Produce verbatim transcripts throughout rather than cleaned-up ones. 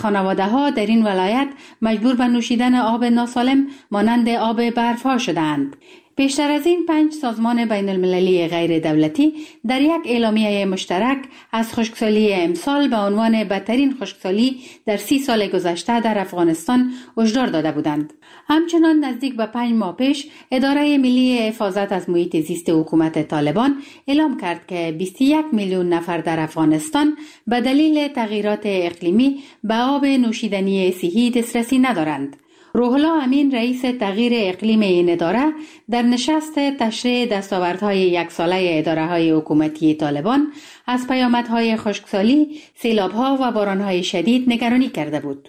خانواده ها در این ولایت مجبور به نوشیدن آب ناسالم مانند آب برفها شدند. بیشتر از این پنج سازمان بین المللی غیر دولتی در یک اعلامیه مشترک از خشکسالی امسال به عنوان بدترین خشکسالی در سی سال گذشته در افغانستان هشدار داده بودند. همچنان نزدیک به پنج ماه پیش اداره ملی حفاظت از محیط زیست حکومت طالبان اعلام کرد که بیست و یک میلیون نفر در افغانستان به دلیل تغییرات اقلیمی به آب نوشیدنی صحی دسترسی ندارند. روح الله امین رئیس تغییر اقلیم این اداره در نشست تشریح دستاوردهای یک ساله اداره‌های حکومتی طالبان از پیامدهای خشکسالی، سیلاب‌ها و باران‌های شدید نگرانی کرده بود.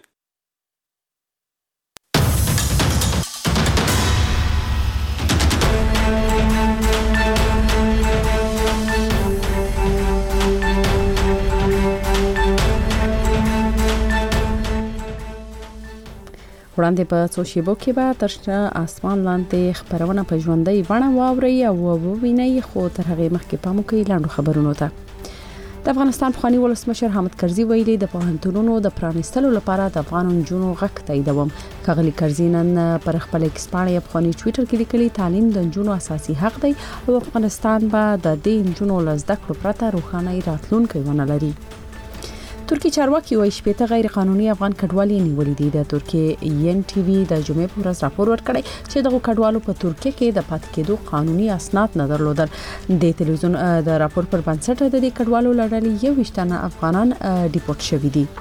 وړاندې په څو شیبو کې به تر اسمان لاندې خبرونه په ژوندۍ بڼه واوري او ووینئ، خو تر هغې مخکې پام وکړئ لاندو خبرونو ته. د افغانستان پخوانی ولسمشر حامد کرزي ویلي د پوهنتونونو د پرانیستلو لپاره د افغان نجونو غږ تاییدوم. ښاغلي کرزي نن پر خپل ایکس پاڼه افغاني ټویټر کې لیکلي تعلیم د نجونو اساسي حق دی او افغانستان به د دې نجونو له زده کړو پرته روښانه راتلونکی ونه لري. ترکی چارواکي وایي شپېته غیر قانوني افغان کډوالي نیولې دي. د ترکیې ین ټي وي د جمعې په ورځ راپور ورکړی چې دغه کډوالو په ترکیه کې د پاتې کېدو قانوني اسناد نه درلودل. د تلویزیون د راپور پر بنسټ د دې کډوالو لړلې یو ویشتنه افغانان ډیپورت شوي دي.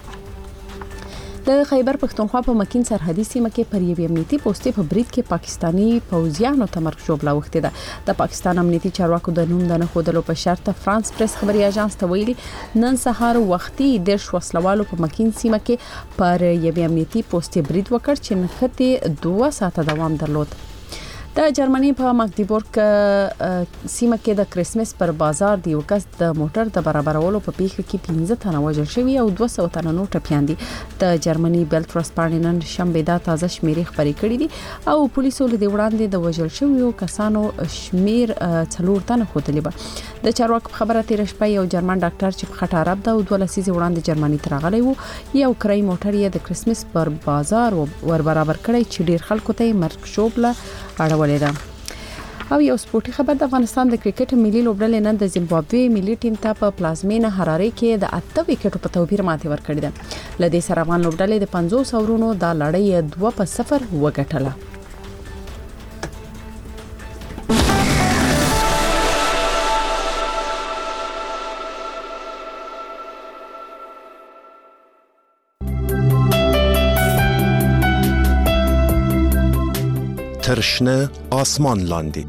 د خیبر پښتونخوا په مکین سرحدي سیمه کې پر یوې امنیتي پوسټې په برید کې پاکستانی پوځیانو ته مرګ ژوبله وختې ده. د پاکستان امنیتي چارواکو د نوم د نه ښودلو په شرط فرانس پریس خبري اژانس ته ویلي نن سهار وختي د شوسلوالو په مکین سیمه کې پر یوې امنیتي پوسټې برید وکړ چې نښته دوه ساعته دوام درلود. د جرمني په ماګدیبورګ سیمه کې د کریسمس پر بازار دی یو کس د موټر د برابرولو په پیښه کې پنځه تنه وژل شوي او دوه سوه تنه نور ټپیان دي. د جرمني بیلټ ورځپاڼې نن شنبه دا تازه شمیرې خبرې کړې دي او پولیسو له دې وړاندې د وژل شویو کسانو شمیر څلور تنه ښودلی به. د چارواکو خبره تېره شپه یو جرمن ډاکټر چې په خټه عرب ده او دوه لسیزې وړاندې جرمني ته راغلی و یو کرایي موټر یې د کریسمس پر بازار ور برابر کړی چې ډیر خلکو ته یې مرګ ژوبله اړولې ده. او یو سپورتي خبر د افغانستان د کرکټ ملي لوبډلې نن د زیمبابوې ملي ټیم ته په پلازمینه هراره کې د اته وکټو په توپیر ماتې ورکړې ده. له دې سره افغان لوبډلې د پنځوس اورونو د لړۍ دوه په صفر وګټله. ترشنه آسمان لاندې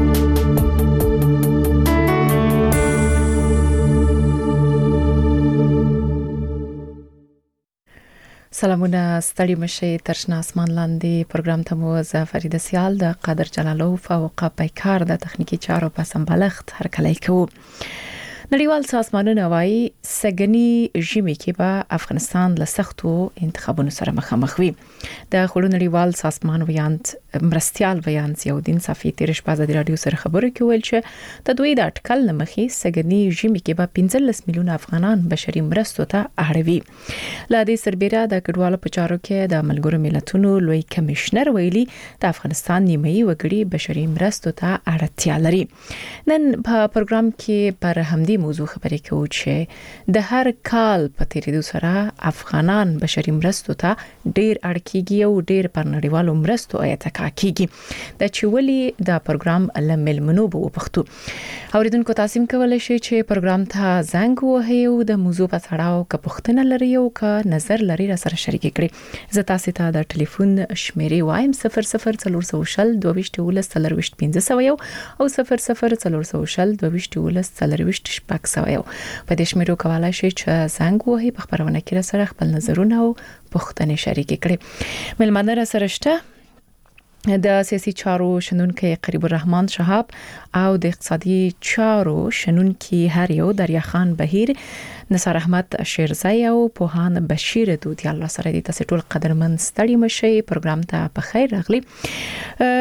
سلامونه، ستړي مشي. ترشنه آسمان لاندې پروګرام ته مو زه فریده سیال د قادر جلالوف او قپیکار د تخنیکی چارو په سمبالښت هرکلی کوو. نړیوال سازمانونه وايي سګنی ژمي کې به افغانستان له سختو انتخابونو سره مخامخ وي. د خړو نړیوال سازمان ویاند مرستيال ویاند زیاودین صافی تیر شپه د رادیو سره خبرو کې ویل چې د دوی د اټکل لمخې سګنی ژمي کې به پنځلس میلیون افغانان بشري مرستو ته اړوي. له دې سربېره د کډوالو په چارو کې د ملګرو ملتونو لوی کمشنر ویلي د افغانستان نیمایي وګړي بشري مرستو ته اړتیا لري. نن په پروګرام کې پر همدې موضوع خبرې کوو چې د هر کال په تیریدو سره افغانان بشري مرستو ته ډیر اړ کیږي او ډیر پر نړیوالو مرستو اتکا کیږي. د چولي د پروګرام لمل منو په پښتو اوریدونکو تاسو کولای شئ چې پروګرام ته زنګ وهئ او د موضوع په اړه او پوښتنه لرئ او که نظر لرئ را سره شریک کړئ. زه تاسو ته د ټلیفون شمیرې وایم صفر صفر څلور سوه شل دوه ویشت ولس څلور ویشت پنځه سوه یو او صفر صفر څلور سوه شل دوه ویشت ولس څلور ویشت شپږ سوه یو. په دې شمیرو کولای شئ چې زنګ وهئ په خبرونه کې را سره خپل نظرونه او پوښتنې شریک کړئ. ملمنه را سره شته د سیاسي چارو شنونکي قریب الرحمن شهاب او د اقتصادي چارو شنونکي هر یو دریا خان بهیر، نثار احمد شیرزای او پوهان بشیر دودی. الله سره دې تاسو ټول قدرمن ستړي مشي. پروګرام ته په خیر راغلی.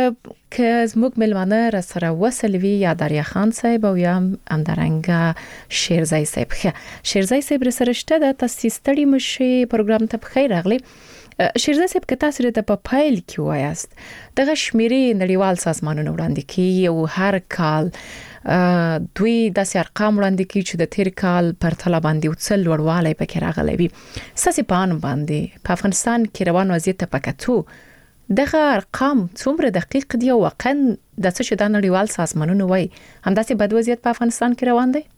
که زموږ ملمانه را سره وسلوي یا دریا خان صاحب او یا همدارنګه شیرزای صاحب. شیرزای صاحب سره شته د تاسو ستړي مشي پروګرام ته بخیر راغلی. شیرزای صاحب که تاسو ته په پایل کې وایاست دغه شمیرې نړیوال سازمانونو وړاندې کوي او هر کال دوی د ارقام وړاندې کوي چې د تیر کال پر تل باندې وڅل وړوالی پکې راغلی وي. ساسي پان باندې په افغانستان کې روان وضعیت ته پکاتو دغه ارقام څومره دقیق دي او واقعا د څه چې د نړیوال سازمانونو وایي همداسې بد وضعیت په افغانستان کې روان دی؟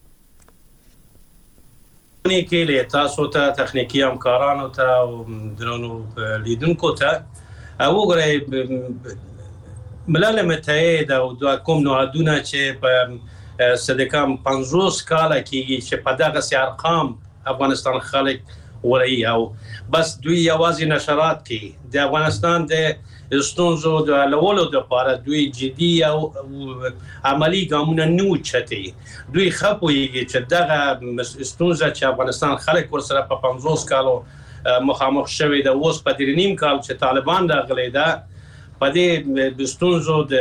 نه کې له تاسو ته تخنیکی همکارانو ته او درونو لیدونکو ته وګورئ ملل متحد او د کوم نهادونه چې په صدکام پنځوس کال کېږي چې په دغه سي ارقام افغانستان خلک ورای او بس دوی یوازې نشرات کې د افغانستان د ستونزو د لولو د لپاره دوی جدي او عملی ګامونه نه چتي. دوی خپويږي چې دغه ستونزه چې افغانستان خلک ورسره په پنځوس کالو مخامخ شوی د اوس په درې نیم کال چې طالبان راغلي ده په دې ستونزو د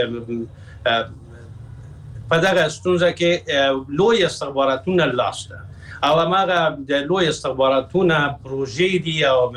په دغه ستونزه کې لوی استخباراتونه لاسته او هغه د لوی استخباراتونه پروژې دي او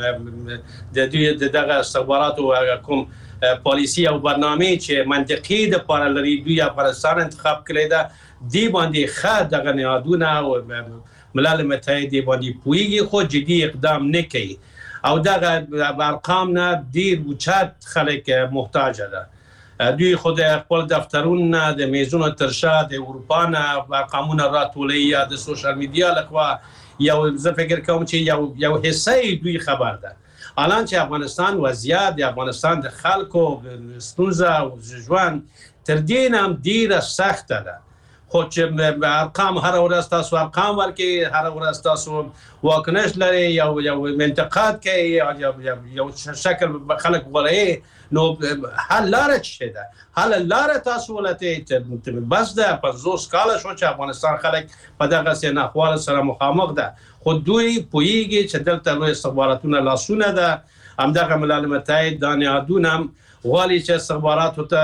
د دغه استخباراتو کوم پالیسی او برنامه چې منطقي د لپاره لري دوی افغانستان انتخاب کړی ده دی باندې ښه دغه نهادونه او ملل متحد باندې پویږي خو جدي اقدام نه کوي او دغه ارقام نه ډیر اوچت خلک محتاج ده. دوی خود خپل دفترونه د میزونو ترشا د اروپا نه ارقامونه راټولوي یا د سوشل میډیا لخوا یو زه فکر کوم چې یو یو حصه دوی خبر ده. الان چې افغانستان وضعیت د افغانستان د خلکو ستونزه او ژوند تر دې هم ډیره سخته ده خو چې ارقام هر ورځ تاسو ارقام ورکي هر ورځ تاسو واکنش لري یو یو انتقاد کوي یو یو شکل خلک ورای نو حل لاره څه ده حل لاره تاسو ولته بس ده پنځوس کال شو چې افغانستان خلک په دغه سینه خپل سره مخامخ ده خو دوی پویږي چې دلته لوی استخباراتونه لاسونه ده همدغه ملل متحد د نهادونه غواړي چې استخباراتو ته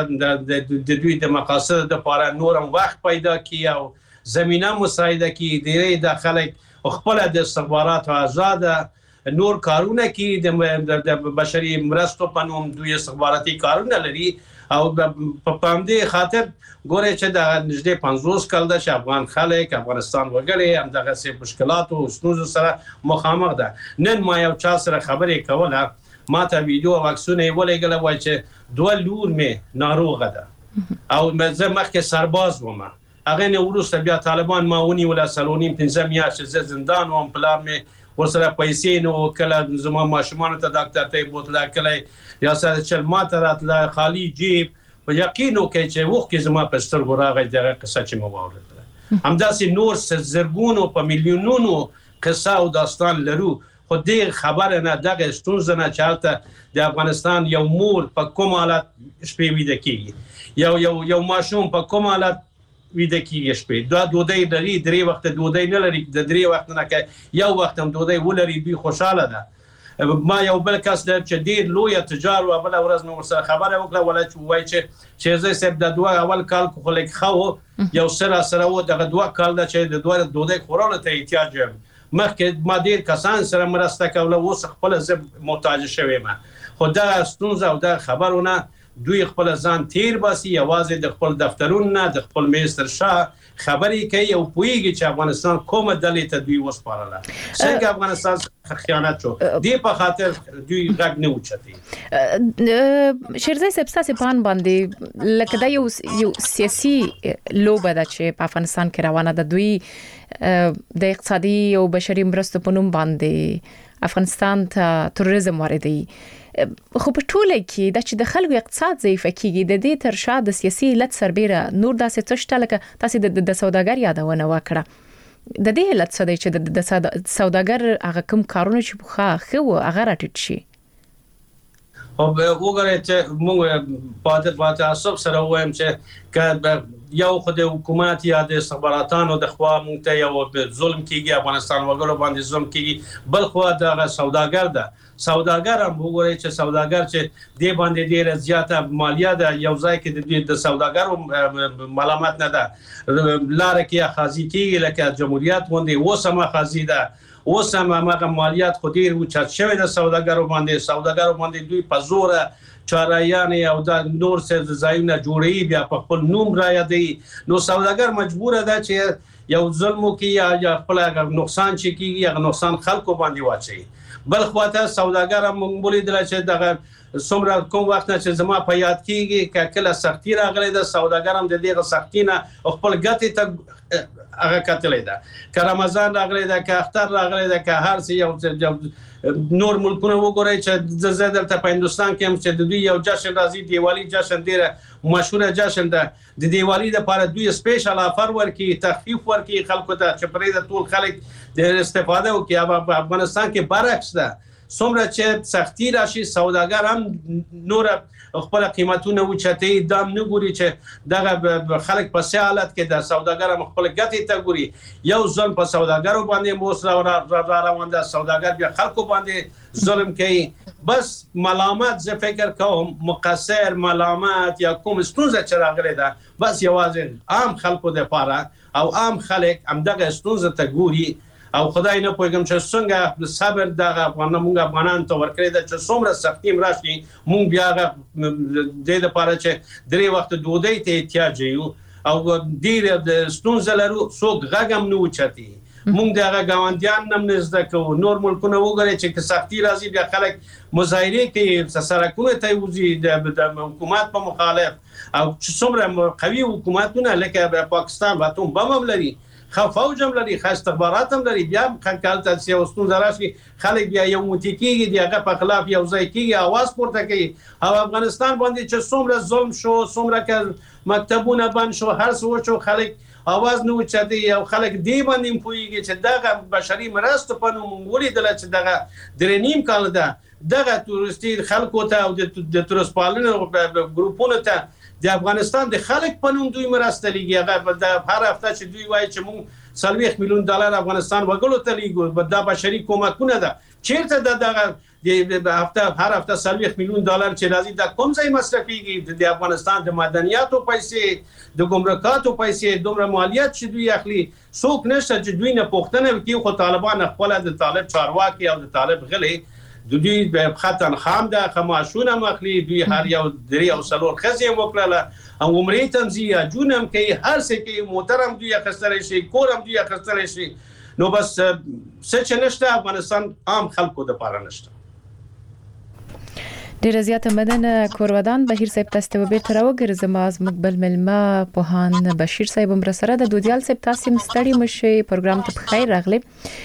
د دوی د مقاصد لپاره نورم وخت پیدا کړي او زمينه مساعده کړي ډېری د خلک خپل د استخباراتو آزاد نور کارونه کې د بشري مرستو په نوم دوی استخباراتي کارونه لري او په پامدې خاطر ګوره چې د نږدې پنځوس کال د افغان خلک افغانستان وګړي هم دغه سي مشکلات او ستونزو سره مخامخ ده. نن ما یو چا سره خبرې کوله ما ته ویډیو او عکسونه ولېګل وای چې دوه لور مې ناروغه ده او زه مخکې سرباز وم هغه نه وروسته بیا طالبان ما ونی ولا سلونیم پنځه میاشتې زندان وم پلار مې ورسره پیسې نو کله زما ماشومان ته ډاکټر ته بوتله کله یا سره چل ما ته راتله خالی جیب و یقین وکړي چې وخت زما په سترګو راغی دغه قصه چې مو واورېدله همداسې نور زرګونو په میلیونونو قصه او داستان لرو خو دې خبره نه دغه ستونزه نه چالته د افغانستان یو مور په کوم حالت شپې ویده کیږي یو یو یو ماشوم په کوم حالت ویده کیږي شپې دا دوی لري درې وخت دوی نه لري د درې وخت نه کې یو وخت هم دوی ولري دوی خوشاله ده. ما یو بل کس د چې ډیر لوی تجار او بل ورځ نو سره خبره وکړه ولا چې وای چې چې زه سب د دوه اول کال خو لیک خو یو سره سره و دغه دوه کال د چې د دوه دوی خورانه ته احتیاج مخکې ما ډیر کسان سره مرسته کوله اوس خپل زه محتاج شوم خو دا ستونزه او دا خبرونه دوی خپل ځان تیر باسي یوازې د خپل دفترونه د خپل میستر شاه خبرې کوي او پویږي چې افغانستان کومه ډلې ته دوی وسپارله څنګه افغانستان خیانت شو دی په خاطر دوی غږ نه اوچتي. شیرزای صاحب تاسو پان باندې لکه دا یو یو سیاسي لوبه ده چې په افغانستان کې روانه ده دوی د اقتصادي او بشري مرستو په نوم باندې افغانستان ته تروریزم واردوي خو په ټوله کې د چې د خلکو اقتصاد ضعیف کیږي د دې تر شا د سیاسي علت سربېره نور داسې څه شته لکه تاسو د سوداګر یادونه وکړه د دې علت څه دی چې د سوداګر هغه کوم کارونه چې بخا خو هغه راټیټ شي او وګورئ چې موږ په تعصب سره وایم چې که یو خو د حکومت یا د استخباراتانو د خوا موږ ته یو ظلم کیږي، افغانستان وګړو باندې ظلم کیږي، بل خو د سوداګر ده. سوداګر هم وګورئ چې سوداګر چې دی باندې ډیره زیاته مالیه ده، یو ځای کې د سوداګرو ملامت نه ده، لاره کې خازي کیږي لکه جمهوریت باندې اوس هم خازي ده، اوس هم هغه مالیات خو ډیر اوچت شوی د سوداګرو باندې. سوداګرو باندې دوی په زوره چارایانې او د نور څه ځایونه جوړوي، بیا په خپل نوم را یادوي. نو سوداګر مجبوره ده چې یو ظلم وکړي یا خپل نقصان چې کیږي هغه نقصان خلکو باندې واچوي. بل خواته سوداګر هم موږ ولیدل چې دغه څومره کوم وخت نه چې زما په یاد کیږي که کله سختي راغلی ده، سوداګر هم د دغه سختي نه خپل ګټې ته هغه کتلی ده. که رمضان راغلی ده، که اختر راغلی ده، که هر څه یو نور ملکونه وګورئ چې زه دلته په هندوستان کې هم چې د دوی یو جشن راځي، دیوالی جشن ډیره مشهوره جشن ده. د دیوالی لپاره دوی سپیشل آفر ورکړي، تخفیف ورکړي خلکو ته چې پرې د ټول خلک د استفاده وکړي. په افغانستان کې برعکس ده، څومره چې سختی راشي سوداګر هم نور خپل قیمتونه اوچتوي، دام نه ګوري چې دغه خلک په څه حالت کې د سوداګر هم خپل ګټې ته ګوري. یو ظلم په سوداګرو باندې موس را روان ده، سوداګر بیا خلکو باندې ظلم کوي. بس ملامت زه فکر کوم مقصر ملامت یا کوم ستونزه چې راغلی ده بس یوازې عام خلکو دپاره او عام خلک همدغه ستونزه ته ګوري. او خدای نه پوهیږم چې څنګه صبر دغه افغانان موږ افغانان ته ورکړی ده چې څومره سختي هم راشي موږ بیا هغه دې دپاره چې درې وخته ډوډۍ ته احتیاج یو او ډېره د ستونزه لرو، څوک غږ هم نه اوچتي. موږ د هغه ګاونډیان هم نه زده کوو. نور ملکونه وګورئ چې که سختي راځي بیا خلک مظاهرې کوي، سرکونو ته وځي د حکومت په مخالف. او څومره قوي حکومتونه لکه پاکستان اتوم بم هم لري، خو فوج هم لري، خو استخبارات هم لري، بیا هم کله چې یو ستونزه راشي خلک بیا یو موټی کېږي، د هغه په خلاف یو ځای کېږي، اواز پورته کوي. او افغانستان باندې چې څومره ظلم شو، څومره که مکتبونه بند شو، هر څه وشو، خلک اواز نه اوچتوي او خلک دې باندې هم پوهېږي چې دغه بشري مرستو په نوم ولیدله چې دغه درې نیم کال ده دغه تورستي خلکو ته او د تورست پالنې ګروپونو ته د افغانستان د خلک په نوم دوی مرسته لیږي. هغه د هر هفته چې دوی وایي چې موږ څلوېښت میلیون ډالر افغانستان وګړو ته لیږو، دا بشري کومکونه ده. چیرته د دغه د هفته هر هفته څلوېښت میلیون ډالر چې راځي دا کوم ځای مصرفیږي؟ د افغانستان د مدنیاتو پیسې، د ګمرکاتو پیسې، دومره مالیات چې دوی اخلي. څوک نشته چې دوی نه پوښتنه وکړي. خو طالبان خپله د طالب چارواکي او د طالب غلي د دوی خطن خام ده، خماشونه هم اخلي، دوی هر یو درې او څلور ښځې هم وکړله او عمرې ته هم ځي، حجونه هم کوي، هر څه کوي، موټر هم دوی اخیستلی شي، کور هم دوی اخیستلی شي. نو بس څه چې نشته افغانستان عام خلکو دپاره نشته. ډیره زیاته مننه کورودان. بهیر صاحب تاسو ته بیرته راوګرځم. زموږ بل ملما پوهان بشیر صاحب هم سره د دودیال صاحب تاسو مستړي مشي پروګرام ته بخیر راغلی.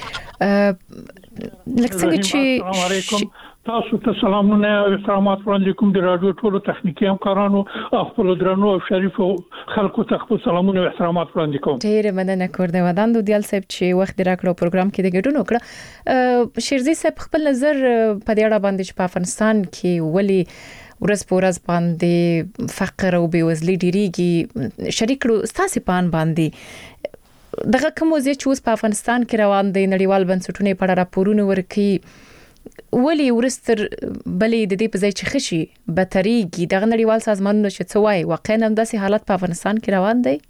لکه څنګه چې السلام علیکم، تاسو ته سلامونه او احترامات وړاندې کوم. د رادیو ټولو تخنیکی همکارانو او خپل درنو او شریفو خلکو ته خپل سلامونه او احترامات وړاندې کوم. ډیر مننه کورودان دودیال صاحب چې وخت راکړو پروګرام کې د ګډون وکړه. شیرزي صاحب خپل نظر په دې اړه باندې چې په افغانستان کې ولې ورځ په ورځ باندې فقر او بېوزلي ډیریږي، شریک کړو ستاسو پان باندې دغه کوم وضعیت چې اوس په افغانستان کې روان دی، نړیوال بنسټونه په اړه راپورونه ورکړي، ولې ورستر بلې د دې په ځای چې خشي بتريږي دغه نړیوال سازمانونه چې څه وایي واقعا هم داسې حالت په افغانستان کې روان دی؟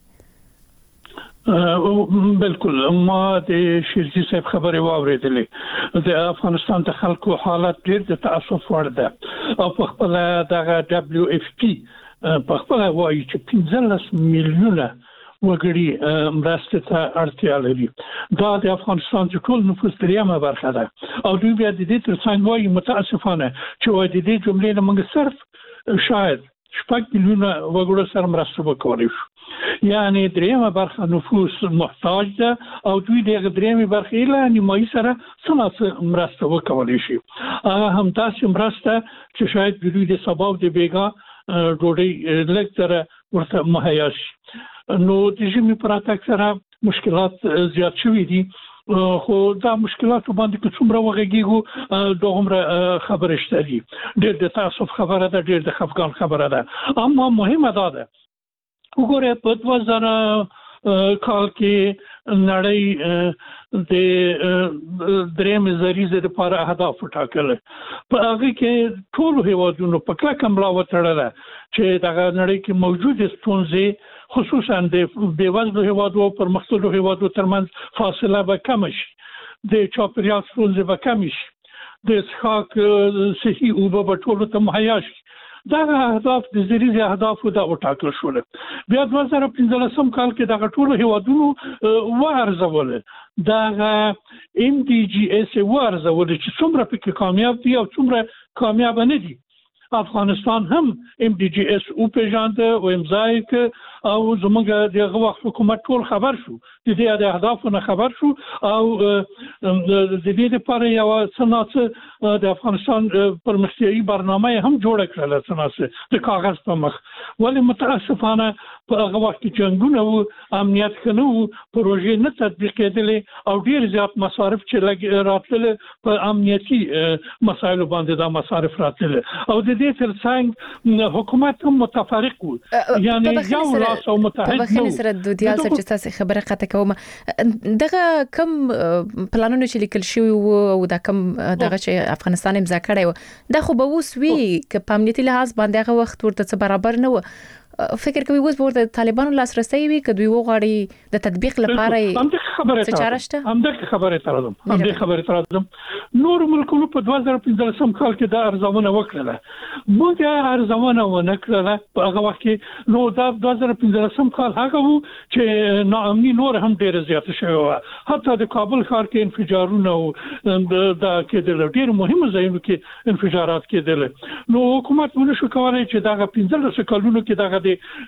بالکل ما د شیرزي صاحب خبرې واورېدلې. د افغانستان د خلکو حالت ډېر د تاسف وړ ده او په خپل دغه دبليو اف پی په خپل وایي چې پنځلس میلیونه وګړي مرسته ته اړتیا لري. دا د افغانستان د ټول نفوس دریمه برخه ده او دوی بیا د دې ترڅنګ وایي متاسفانه چې وایي د دې جملې نه موږ صرف شاید شپږ میلیونه وګړو سره مرسته وکړو. یعنی دریمه برخه نفوس محتاج ده او دوی دغه دریمه برخه له نیمایي سره څه مرسته وکولای شي. هغه هم تاسو مرسته چې شاید دوی د سبا د بیګا ډوډۍ لکتره ورته مهیا شي. نو د ژمي په راتګ سره مشکلات زیات شوي دي خو دا مشکلات باندې که څومره وغږیږو دومره خبره شته دي. ډېر د تاسف خبره ده، ډېر د خفګان خبره ده. اما مهمه ده ده وګوره په دوه زره کال کې نړۍ د دریم زریزه لپاره اهداف ټاکل. په هغه کې ټول هیوادونو په کلکه ملا وتړله چې د نړۍ کې موجود ستونزې خصوصا د بیوزلو هیوادو او پرمختللو هیوادو ترمنځ فاصله به کم شي، د چاپیریال ستونزې به کم شي، د څښاک صحي اوبه به ټولو ته مهیا شي. دا اهداف د زریزه اهدافو دا وټاکل شول. بیا دوه زره پنځلسم کال کې دغه ټول هیوادونو وارزول دا ام ډي جي اس وارزول چې څومره پکې کامیاب دي او څومره کامیاب نه دي. افغانستان هم ام ډي جي اس او پیژاند او امضای ک او زموږ دغه وخت حکومت ټول خبر شو د دې د اهدافونو خبر شو او د دې لپاره یو سناسه د افغانستان پرمختیایي برنامه هم جوړ کړل سناسه د کاغذ په مخ. ولی متاسفانه په هغه وخت کې جنگونه او امنیت کنو پروژې نه تطبیق کېدلې او ډیر زیات مصارف چې راتلل په امنیتي مسایلو باندې دا مصارف راتلل او د دې ترڅنګ حکومت هم متفرق و، یعنی یو لاس او متحد نو. په سره د دیال سره چې تاسو خبره قطه کوم دغه کم پلانونه چې لیکل شوی او دا کم دغه چې افغانستان امضا کړی و دا خو به اوس وی ک په امنیتي لحاظ باندې هغه وخت ورته برابر نه و. فکر کوي اوس ورته طالبانو لاسرسي وي کدوې وغواړي د تطبیق لپاره هم د خبره ته هم د خبره ترادم هم د خبره ترادم نور ملکونو په دوه زره پنځلسم کال کې دا ارزونه وکړه. موږ ارزونه ونه کړله په هغه وخت کې نو دا دوه زره پنځلسم کال هغه وو چې ناامني نور هم ډیر زیات شوی و. حتی د کابل ښار کې انفجارونه او دا کېدل ډیر مهمه ځایونو کې انفجارات کېدل. نو حکومت ونشو کولای چې دا پنځلس کلونو کې دا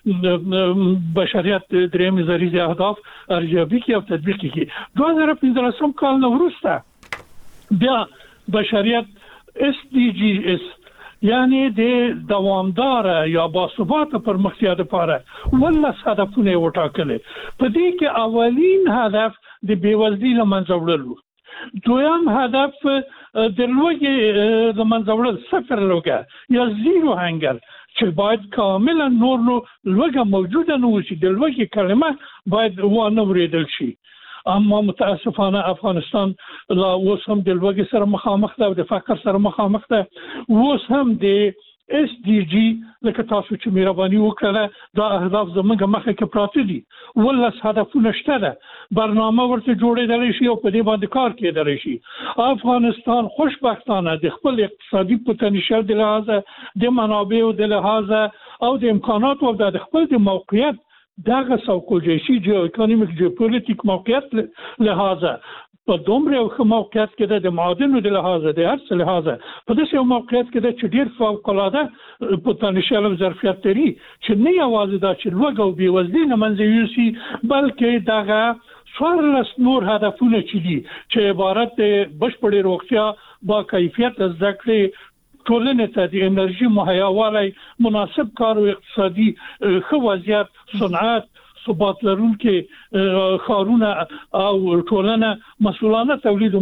بشریت دریم زریزه اهداف ارزیابی کی او تطبیق کی. دوه زره پنځلسم کال نو وروسته بیا بشریت اس ډي جي اس یعنی د دوامدار یا باثبات پرمختیا لپاره ولله هدفونه وټاکل. په دې کې اولین هدف د بیوزلۍ لمنځه وړل، دویم هدف د لوږې لمنځه وړل، صفر لوږه یا زیرو هنګر چې باید کاملا نور نو لوږه موجوده نه وي، د لوږې کلمه باید ونه اورېدل شي. اما متاسفانه افغانستان لا اوس هم د لوږې سره مخامخ ده او د فقر سره مخامخ ده. اوس هم د اس ډي جي لکه تاسو چې مهرباني وکړه دا اهداف زموږ مخه کې پراته دي، ولس هدفونه شته ده، برنامه ورته جوړېدلی شي او په دې باندې کار کېدلی شي. افغانستان خوشبختانه د خپل اقتصادي پوتنشل د لحاظه، د منابعو د لحاظه او د امکاناتو او د خپل د موقعیت دغه سایکولوژي جیو اکونومیک جیوپولیټیک موقعیت لحاظه په دومره یو موقعیت کې د معادنو د لحاظه د هر څه لحاظه په داسې یو موقعیت کې د چې ډیر فوق العاده پوتنشل او ظرفیت لري چې نه یوازې دا چې لوږه او بېوزلي له منځه یوسي بلکې دغه څوارلس نور هدفونه چې دي چې عبارت د بشپړې روغتیا، با کیفیت زده کړې، ټولنې ته د انرژي مهیاوالی، مناسب کار او اقتصادي ښه وضعیت، صنعت، ثبات لرونکي ښارونه او ټولنه، مسؤلانه تولید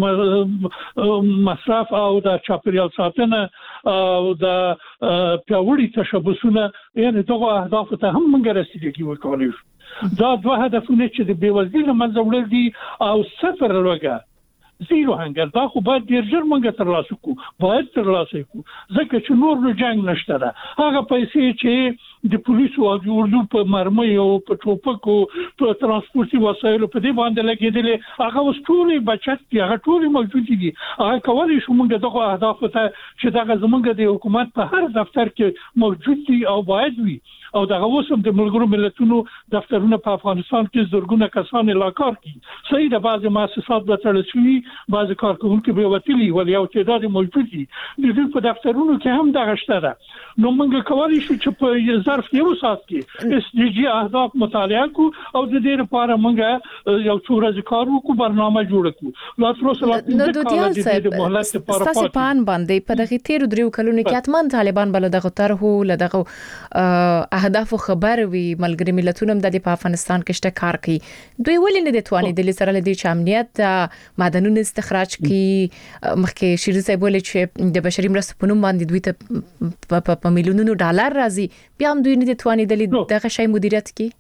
او مصرف او د چاپیریال ساتنه او د پیاوړي تشبثونه، یعنی دغه اهداف ته هم موږ رسیدګي وکولای شو. دا دوه هدفونه چې د بېوزلۍ له منځه وړل دي او صفر لوږه، زیرو هنګر، دا خو باید ډیر ژر موږ ترلاسه کړو، باید ترلاسه کړو ځکه چې نور نو جنګ نشته ده. هغه پیسې چې د پولیسو او د اردو په مرمیو، په ټوپکو، په ترانسپورتي وسایلو په دې باندې لګېدلې هغه اوس ټولې بچت دي، هغه ټولې موجودې دي. هغه کولی شو موږ دغه اهدافو ته چې دغه زموږ د حکومت په هر دفتر کې موجود دي او باید وي او دغه اوس هم د ملګرو ملتونو دفترونه په افغانستان کې زرګونه کسان لا کار کوي. صحیح ده بعضې مؤسسات به تړل شوي، بعضې کارکوونکي به وتلي، ولې یو تعداد موجود دي. د دوی په دفترونو کې هم دغه شته ده. نو موږ کولی شو چې په ظرف یو ساعت کې اس ډي جي اهداف مطالعه کو او د دې لپاره موږ یو څو ورځې کار وکړو برنامه جوړ کړو لا تر اوسه نو د دیال صاحب تاسو پان باندې په دغه تیر دریو کلونو کې اتمن طالبان بل دغه طرحو لدغه اهداف خبر وي ملګری ملتونو د په افغانستان کې شته کار کوي دوی ولې نه د توانې د سره لدی چې امنیت معدنونو استخراج کی مخکې شیرین صاحب ولې چې د بشري مرستو په نوم باندې دوی ته په میلیونونو ډالر راځي بیا هم دوی نه د توانې د دغه شی مدیریت کی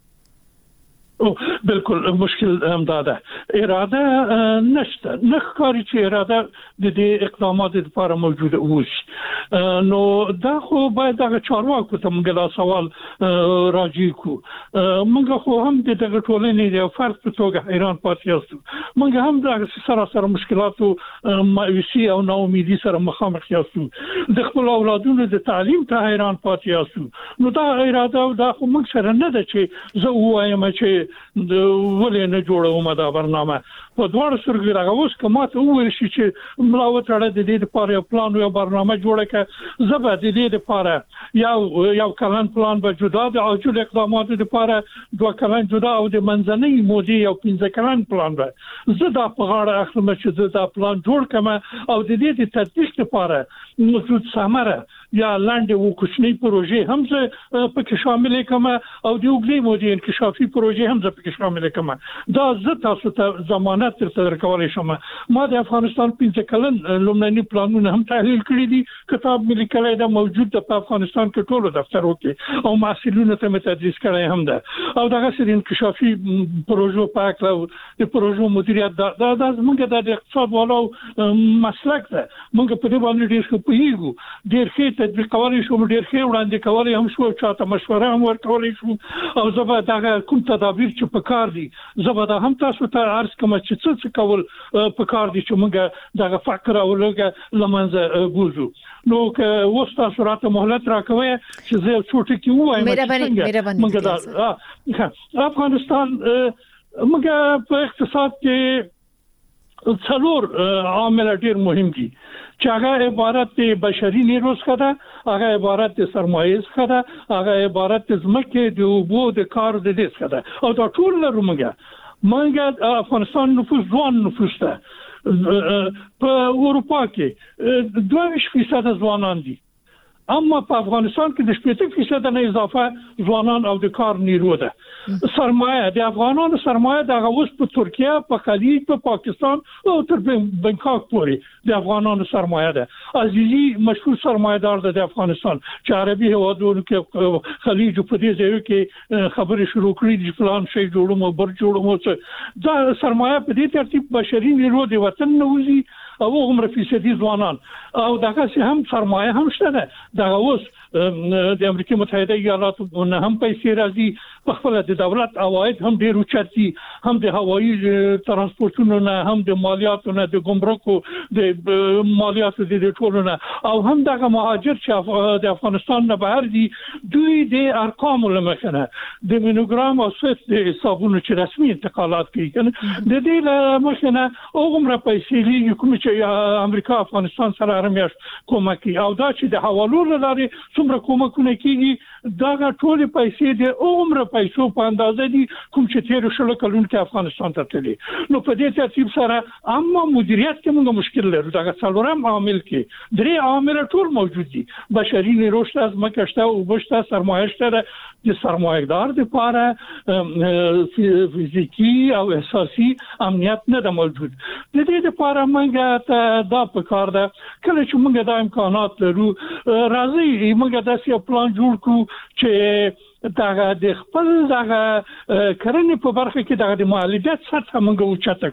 او بالکل مشکل هم ده اراده نشته نخکاری چې اراده د دې اقدامات لپاره موجوده اوسي نو دا خو باید دغه چارواکو ته موږ دا سوال راجع کو موږ خو هم د دغه ټولنې د فرد په توګه حیران پاتې یاستو موږ هم دغه سره مشکلاتو مایوسي او ناامیدي سره مخامخ یاستو د خپل اولادونو د تعلیم ته حیران پاتې یاستو نو دا اراده دا خو موږ سره نه ده چې زه وایم چې د ولې نه جوړوم دا برنامه په دوه سرګي راغوس کما ته وویل شي چې ملاوت اړه د دې لپاره یو پلان او برنامه جوړه کړه زبر د دې لپاره یو یو کلن پلان به جدا د عاجل اقدامات لپاره دوه کلن جدا او د منځنۍ مودې یو پنځه کلن پلان به زه دا په غاړه اخلم چې دا پلان جوړ کړم او د دې د تطبیق لپاره موجود ثمره یا لاندې و کوچنی پروژې هم زه پکې شامل کړم او د وګړي مودې انکشافي پروژې هم زه پکې شامل کړم دا زه تاسو ته ضمانت تر کولای شم ما د افغانستان پنځه کلن لومړني پلانونه هم تحلیل کړی دي کتاب ملي کړی دا موجود د افغانستان کې ټولو دفترو کې او محصلینو ته تدریس کړی هم ده او دغه سری انکشافي پروژو پاک او د پروژو مدیریت دا د موږ د اقتصاد والو مسلک ده موږ په دې باندې ډیر ښه پوهیږو ډیر ښه تدبیر کولای شو ډیر ښه وړاندې کولای هم شو چاته مشوره هم ورکولای شو او زبا دغه کوم تدابیر چې په کار دي زبا دا هم تاسو ته عرض کوم چې څه کول په کار دي چې موږ دغه فقر او لږه لمنځه بوزو نو که وستا سرعت مهلت راکوي چې زه څوټه کې وایم مهرباني موږ دا افغانستان موږ په اقتصاد کې څلور عامل ډیر مهم دي چې هغه عبارت د بشري نیروز څخه ده هغه عبارت د سرمایې څخه ده هغه عبارت د ځمکې د اوبو د کار د دې څخه ده او دا ټول لرو موږ موږ افغانستان نفوس ځوان نفوس ده په اروپا کې دوه فیصد ځوانان دي اما په افغانستان کې د شپږ فیصد نه اضافه ځوانان او د کار نیرو ده سرمایه د افغانانو سرمایه د اوس په ترکیه په خلیج په پاکستان او تر بنکاک پورې د افغانانو سرمایه ده عزیزي مشهور سرمایدار ده د افغانستان چې عربي هوادونو کې خلیج په دې ځای کې خبرې شروع کړې دي فلان شي جوړوم او بر جوړوم دا سرمایه په دې ترتیب بشري نیرو د وطن نوځي او عمر فیصدي ځوانان او دغه هم سرمایه هم شته دغه اوس د امریکا متحده ایالاتو نه هم پیسې راځي په خپل د دولت عواید هم ډیر اوچتي هم د هوایي ترانسپورتونو نه هم د مالیاتو نه د ګمرکو د مالیاتو د ټولو نه او هم دغه مهاجر چې د افغانستان نه بهر دي دوی د ارقام لمخنه د مینوګرام او سویفت د حسابونو چې رسمي انتقالات کوي کنه د دې لمخنه عمر پیسې لري کوم چې امریکا افغانستان سره ارمیاش کومکی او دا چې د حوالو لري څومره کومکونه کیږي دا ټول پیسې د عمر پیسو په اندازه دي کوم چې تیر شل کلونو کې افغانستان ته تللی نو په دې ترتیب سره اما مدیریت کې موږ مشکل لرو دا څلورم عامل کې درې عامل ټول موجود دي بشري نیرو شته از مکشته او بشته سرمایه شته د سرمایه‌دار لپاره فزیکی او احساسي امنیت نه د موجود د دې لپاره موږ دا په کار ده کله چې موږ د امکانات لرو راځي موږ داسې پلان جوړ کړو چې دغه د خپل دغه کرنې په برخه کې دغه د مالیات سطح موږ اوچته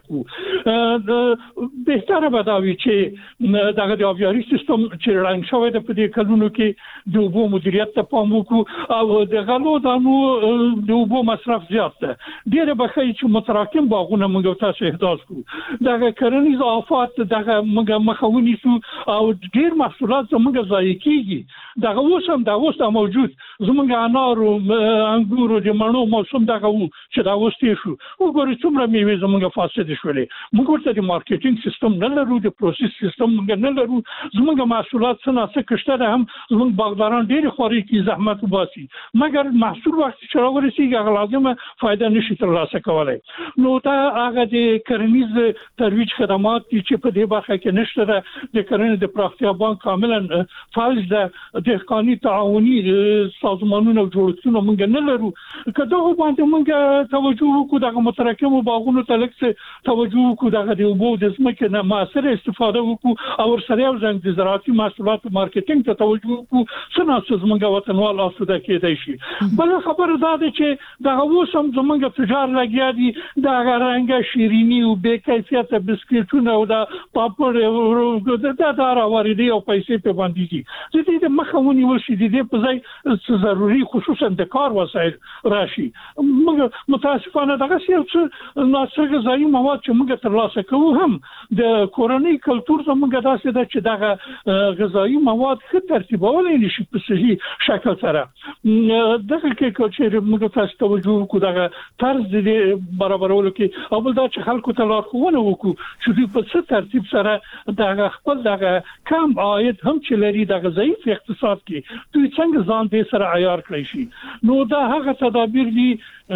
کو بهتره به دا وي چې دغه د آبیاري سیستم چې رنګ شوی د په دې کلونو کې د اوبو مدیریت ته پام وکړو او د غلو دانو د اوبو مصرف زیات ده ډیره به چې متراکم باغونه موږ تاسو احداث کړو دغه کرنیز آفات دغه موږ مخاوني سو او ډیر محصولات موږ ضایع کیږي دغه اوس هم دا اوس موجود زموږ انارو انګورو د مڼو موسم دغه وو چې دا وستې شو وګورئ څومره میوې زموږ فاسد شولې موږ ورته د مارکیټینګ سیستم نه لرو د پروسس سیستم موږ نه لرو زموږ محصولات څنګه څه کشته ده هم زموږ باغداران ډېر خوري کی زحمت وباسي مګر محصول وخت چې راورسیږي هغه لازمه فائدہ نشي ترلاسه کولای نو دا هغه د کرنیز ترویج خدمات چې په دې برخه کې نشته د کرنې د پراختیا بانک کاملا فعال ده د قانوني تعاوني سازمانونو جوړښتونه موږ نه لرو کله هغه باندې موږ توجه وکړو د متراکمو باغونو ته لکه توجه وکړو دغه د وبو د ځمکې نه مؤثر استفاده وکړو او سره یو ځای د زراعتي محصولاتو مارکیټینګ ته توجه وکړو څنګه زموږ وطنوال اسوده کېدای شي بل خبره دا ده چې دغه وسم زموږ تجار لګیا دي دغه رنګه شیرینی او بې کیفیته بسکټونه او د پاپړ د دارا واردې او پیسې په باندې دي چې دې مخاوني ورشي دې په ځای ضروري خصوصا د کار وسایل راشي موږ متاسفانه دغه څه ناڅرګ ځای مواد چې موږ ترلاسه کوو هم د کورنۍ کلتور زموږ داسې ده چې دغه غذایی مواد ښه ترتیبول نشي په صحیح شکل سره دغه کې چې موږ تاسو توجه وکړو دغه طرز دې برابرولو کې او بل دا چې خلکو ته لارښوونه وکړو چې دوی په څه ترتیب سره دغه خپل دغه کم عاید هم چې لري دغه ضعیف اقتصاد کې دوی څنګه ځان دې سره عیار کړی شي نو دا هغه تدابیر دي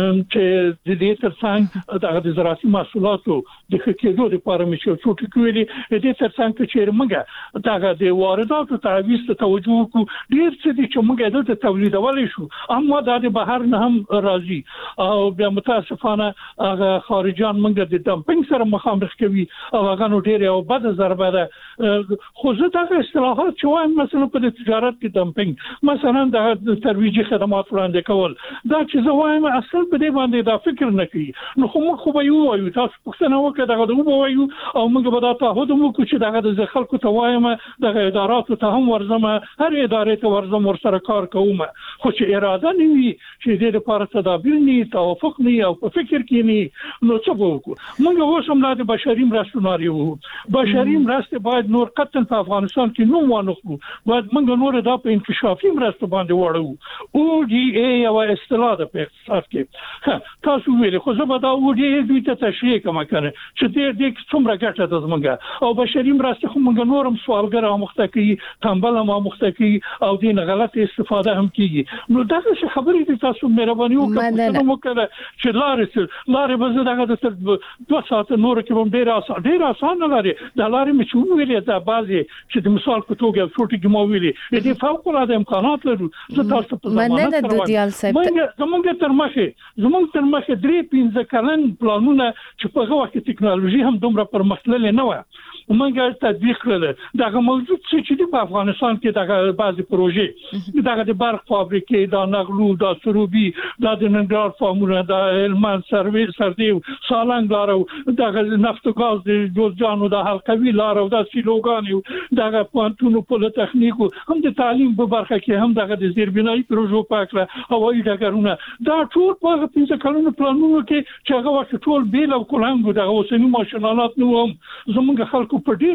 چې د دې ترڅنګ دغه د زراعتي محصولاتو د ښه کېدو لپاره مې څه څه کوي د دې ترڅنګ چې موږ دغه د وارداتو تعویض ته توجه وکړو ډیر څه دي چې موږ د تولیدولای شو اما دا د بهر نه هم راځي او بیا متاسفانه هغه خارجيان موږ د دمپینګ سره مخامخ کوي او هغه نو ډیر یو بد ضربه ده خو زه دغه اصطلاحات چې وایم مثلا په تجارت کې دمپینګ مثلا د ترویجي خدمات وړاندې کول دا چې زه وایم اصل په دې باندې دا فکر نه کوي نو خو موږ خو به یو وایو تاسو پښتنه وکړه دغه د وبو وایو او موږ به دا تعهد وکړو چې دغه د خلکو ته وایم دغه اداراتو ته هم ورزمه هر ادارې ته ورزم ورسره کار کوم خو چې اراده نه وي چې دې لپاره تدابیر نه توافق نه او په فکر کې نه نو څه وکړو موږ اوس هم د بشري مرستو ناریو بشري مرستې باید نور قطن په افغانستان کې نو وانخلو باید موږ نور دا په انکشافي مرستو باندې وړو او ډي اي او اصطلاح د په اقتصاد کې تاسو ویل خو زه به دا وډي دوی ته تشریح کوم کنه چې دې دې څومره ګټه ده زمونږ او بشري مرسته خو موږ نورم سوالګر او مختکی تنبل او مختکی او دین غلط استفاده هم کیږي نو دا څه خبرې دي تاسو مهرباني وکړئ نو وکړه چې لارې لارې به زه دغه د دوه ساعت نور کې هم ډیر اسانه ډیر اسانه لارې دا لارې مې چې ویلې دا بعضي چې د مثال په توګه څوټي کې مو ویلې دې فوق العاده امکانات لرو زه تاسو په مننه د دودیال صاحب زمونږ تر مخه زمونږ تر مخه درې پنځه کلن پلانونه چې په هغه وخت ټکنالوژي هم دومره پرمختللې نه و موږ تطبیق کړل دغه موجود څه چې په افغانستان کې دغه بعضي پروژې دغه د برق فابریکې دا نغلو دا سروبي دا د ننګرهار فارمونه دا هلمند سرویس سردیو سالنګ لارو دغه نفت او غاز د جوزجان او د حلقوي لارو دا سیلوګان دغه پانتونو پوله تخنیکو هم د تعلیم په برخه کې هم دغه د زیربنایي پروژو پاکله هوایي ډګرونه دا ټول په پنځه کلونو پلانونو کې چې هغه وخت ټول بیل او کولنګ دغه اوسنی ماشینالات نو هم زموږ خلکو په ډیر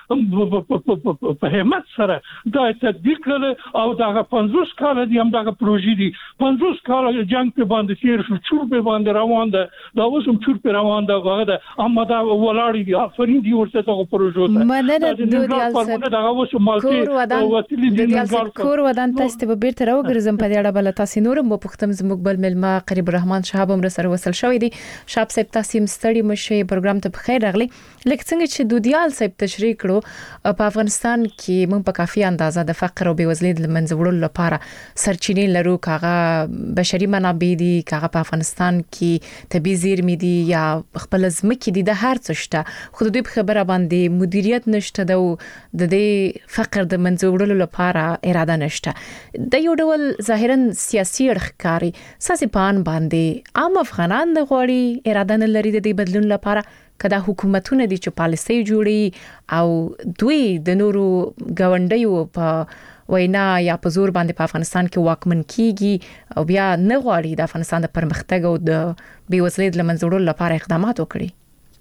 ښه په همت سره دا تطبیق کړل او دغه پنځوس کال دي هم دغه پروژې دي پنځوس کال جنگ په باندې تیر شو چور په باندې روان ده دا اوس هم چور په روان ده هغه ده اما دا ولاړ دي افرین دي ورته دغه پروژو ته مننه دودیال صاحب دغه اوس مالټي او وسیلې دي کور ودان تاسو ته بیرته راوګرځم په دې اړه بل تاسو نور مو پختم زموږ بل ملما قریب الرحمن شهاب هم سره وصل شوې دي شاب صاحب تاسو مستړي مشه پروګرام ته بخیر راغلی لکه څنګه چې دودیال صاحب تشریح کړو په افغانستان کې موږ په کافي اندازه د فقر او بېوزلۍ د منځوړلو لپاره سرچینې لرو کاغه بشري منابع دي کاغه په افغانستان کې طبي زیرمې دي یا خپل ځمکې دي د هر څه شته خو دوی په خبره باندې مدیریت نشته د دې فقر د منځوړلو لپاره اراده نشته د یو ډول ظاهرا سیاسي اړخکاري ساسي پان باندې عام افغانان د غوړي اراده نه لري د دې بدلون لپاره کدا حکومتونه دي چې پالیسي جوړي او دوی د نورو غونډیو په وینا یا په زور باندې په افغانستان کې واکمن کیږي او بیا نه غواړي د افغانستان د پرمختګ او د بېوزلۍ د منځوړلو لپاره اقدامات وکړي.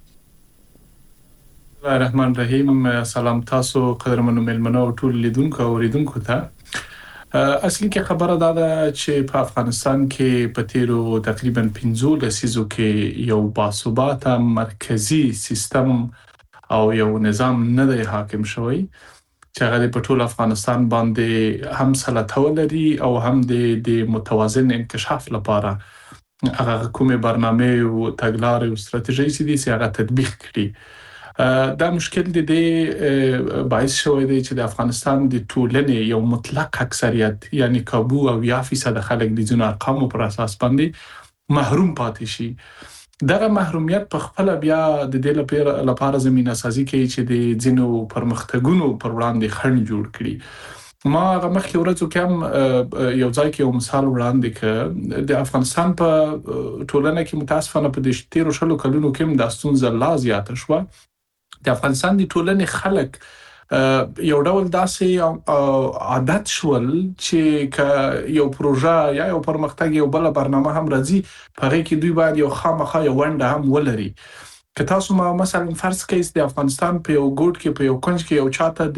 الله الرحمن الرحیم. سلام تاسو قدرمنو ملمنو ټول لیدونکو او اوریدونکو ته. اصلي کې خبره دا ده چې په افغانستان کې په تیرو تقریبا پنځه لسیزو کې یو باثباته مرکزی سیستم او یو نظام نه دی حاکم شوی چې هغه په ټول افغانستان باندې هم سلطه ولري او هم د متوازن انکشاف لپاره هغه کومه برنامه او تګلارې او ستراتیژي چې هغه تطبیق کړي. دا مشکل دی د باعث شوی دی چې د افغانستان د ټولنې یو مطلق اکثریت یعنی کابو او یا فیصد خلک د ځینو ارقامو پر اساس باندې محروم پاتې شي. دغه محرومیت په خپل بیا د دې لپاره زمينه سازي کوي چې د ځینو پرمختګونو پر وړاندې خنډ جوړ کړي. ما هغه مخکې ورځو کې هم یو ځای کې یو مثال وړاندې کړ. د افغانستان په ټولنه کې متاسفانه په دې تیرو شلو کلونو کې د ستونزې لا زیاته شوه. د افغانستان د ټولنې خلک یو ډول داسې عادت شول چې ک یو پروژه یا یو پرمختګ یو بل برنامه هم راځي په هغه کې دوی باید یو خامخا یو ونده هم ولري. که تاسو ما مثلا فرض کړئ د افغانستان په یو ګوټ کې په یو کنج کې یو چاته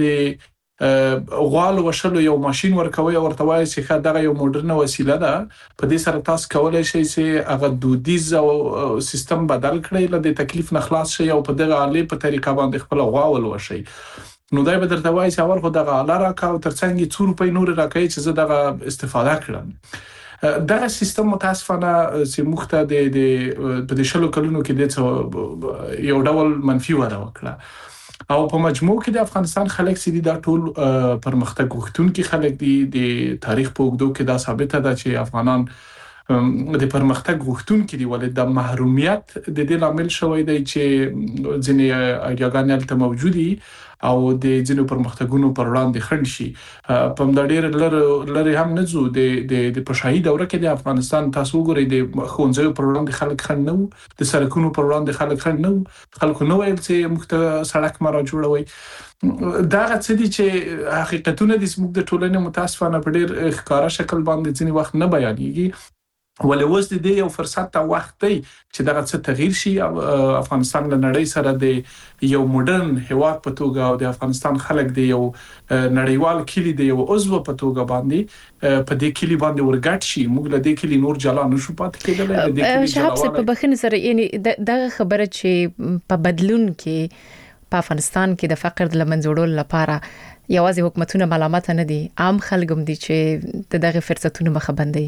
د غوال وشلو یو ماشين ورکوي او ورته وایي چې دغه یو موډرن وسیله ده په دې سره تاسو کولای شئ چې هغه دودیز او سیستم بدل کړئ له تکلیف نه خلاص شئ او په دغه آلې په طریقه باندې خپل غوال وشئ. نو دای به درته وایي چې اول خو دغه آله راکاو ترڅنګ څو روپۍ نور راکړي چې زه دغه استفاده کړم. دغه سیستم متاسفانه چې مخته د د په شلو کلونو کې د یو ډول منفي وره وکړه او په مجموع کې د افغانستان خلک سړي دا ټول پرمختګ غوښتونکي خلک دي. د تاریخ په اوږدو کې دا ثابته ده چې افغانان د پرمختګ غوښتونکي دي ولې د محرومیت د دې لامل شوی دی چې ځینې ایډیاګانې هلته موجودي او د ځینو پرمختګونو پر وړاندې خنډ شي. په همدا ډېر لري لري هم نه ځو د د پښایي دوره کې د افغانستان تاسو ګورئ د ښوونځیو پر وړاندې خلک خنډ نه وو، د سړکونو پر وړاندې خلک خنډ نه وو، خلکو نه ویل چې موږ ته سړک مرا جوړوي. دا څه دي چې حقیقتونه د زموږ د ټولنې متاسفانه په ډېر ښکاره شکل باندې ځینې وخت نه بیانېږي. ولې اوس د دې یو فرصت او وخت دی چې دغه څه تغییر شي. افغانستان له نړۍ سره د یو موډرن هیواد په توګه او د افغانستان خلک د یو نړیوال کلی د یو عضو په توګه باندې په دې کلی باندې ورګټ شي. موږ له دې کلی نور جلا نشو پاتې کېدلی. د دې کلی شهاب صاحب په بخښنې سره یعنی دغه خبره چې په بدلون کې په افغانستان کې د فقر د لمنځوړلو لپاره یوازې حکومتونه ملامت نه دي، عام خلک هم دي چې دغه فرصتونه مخه بندي.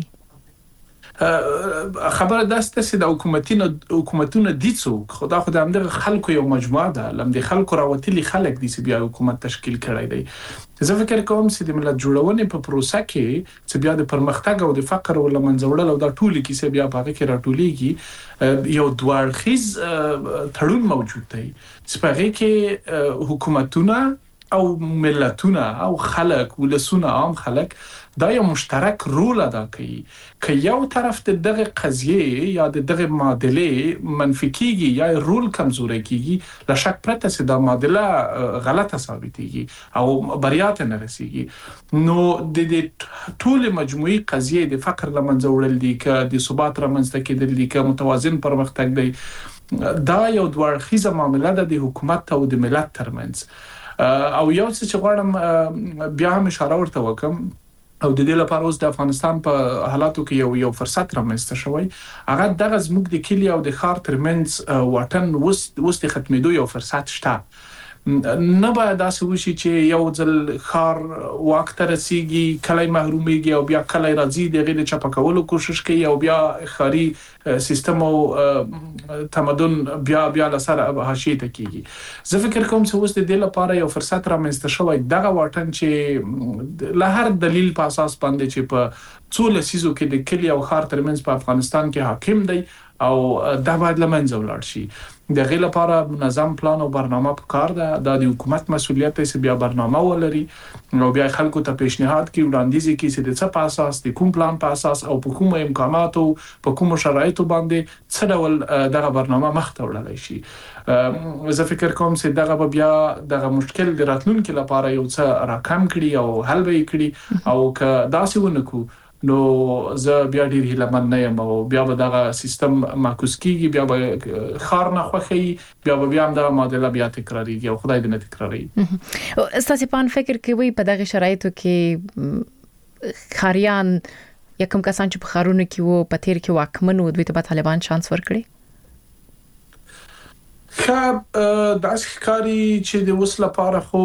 خبره داسته چې د حکومتونو حکومتونو دي څوک خدا خو د همدغه خلکو یو مجموعه ده. لم د خلکو راوتلي خلک دي چې بیا حکومت تشکیل کړی دی. زه فکر کوم چې د ملت جوړونې په پروسه کې چې بیا د پرمختګ او د فقر او لمنځوړل او د ټولي کې بیا په هغه کې راټولېږي یو دوړخیز تړون موجود دی چې په هغه کې حکومتونه او ملتونه او خلک ولسونه عام خلک دا یو مشترک رول ادا کوي. که یو طرف د دغه قضیه یا د دغه معادله منفي کیږي یا رول کمزوري کیږي، لا شک پرته چې دا معادله غلطه ثابتېږي او بریا ته نه رسیږي. نو د دې ټول مجموعي قضیه د فقر لمنځوړل دي، که د ثبات رامنځته کېدل دي، که متوازن پرمختګ دی، دا یو دوړخیزه معامله ده د حکومت او د ملت ترمنځ. او یو څه چې غواړم بیا هم اشاره ورته وکم او د دې لپاره اوس د افغانستان په حالاتو کې یو یو فرصت رامنځته شوی، هغه دغه زموږ د کلی او د ښار ترمنځ واټن اوس اوس د ختمېدو یو فرصت شته. نه باید داسې وشي چې یو ځل ښار واک ته رسیږي، کلی محرومیږي او بیا کلی راځي دغه د چپه کولو کوشش کوي او بیا ښاري سیستم او تمدن بیا بیا لسره حاشیه ته کیږي. زه فکر کوم چې اوس د دې لپاره یو فرصت رامنځته شوی، دغه واټن چې له هر دلیل په اساس باندې چې په څو لسیزو کې د کلی او ښار ترمنځ په افغانستان کې حاکم دی او دا باید لمنځه ولاړ شي. د غیر لپاره منظم پلان او برنامه پکار ده. د حکومت مسؤلیت دی چې بیا برنامه ولري او بیا خلکو ته پیشنهاد کوي، وړاندیز کوي چې د څه په اساس د کوم پلان په اساس او په کوم امکاناتو په کوم شرایطو باندې څه ډول دغه برنامه مخته وړلای شي. زه فکر کوم چې دغه بیا دغه مشکل د راتلونکو لپاره یو څه راکم کړي او حل به کړي او که داسې ونکو نو زه بیا ډیر هیلهمن نه یم او بیا به دغه سیستم معکوس کیږي، بیا به خار نه خوخی، بیا به بیا هم دغه معادله بیا تکراریږي او خدای دې نه تکراري. استاد پان فکر کوي په دغه شرایطو کې خاریان یا کوم کسان چې په خارونو کې وو په تیر کې واکمن وو دوی ته به طالبان شانس ورکړي؟ خب داس ښکاری چې د وسله لپاره خو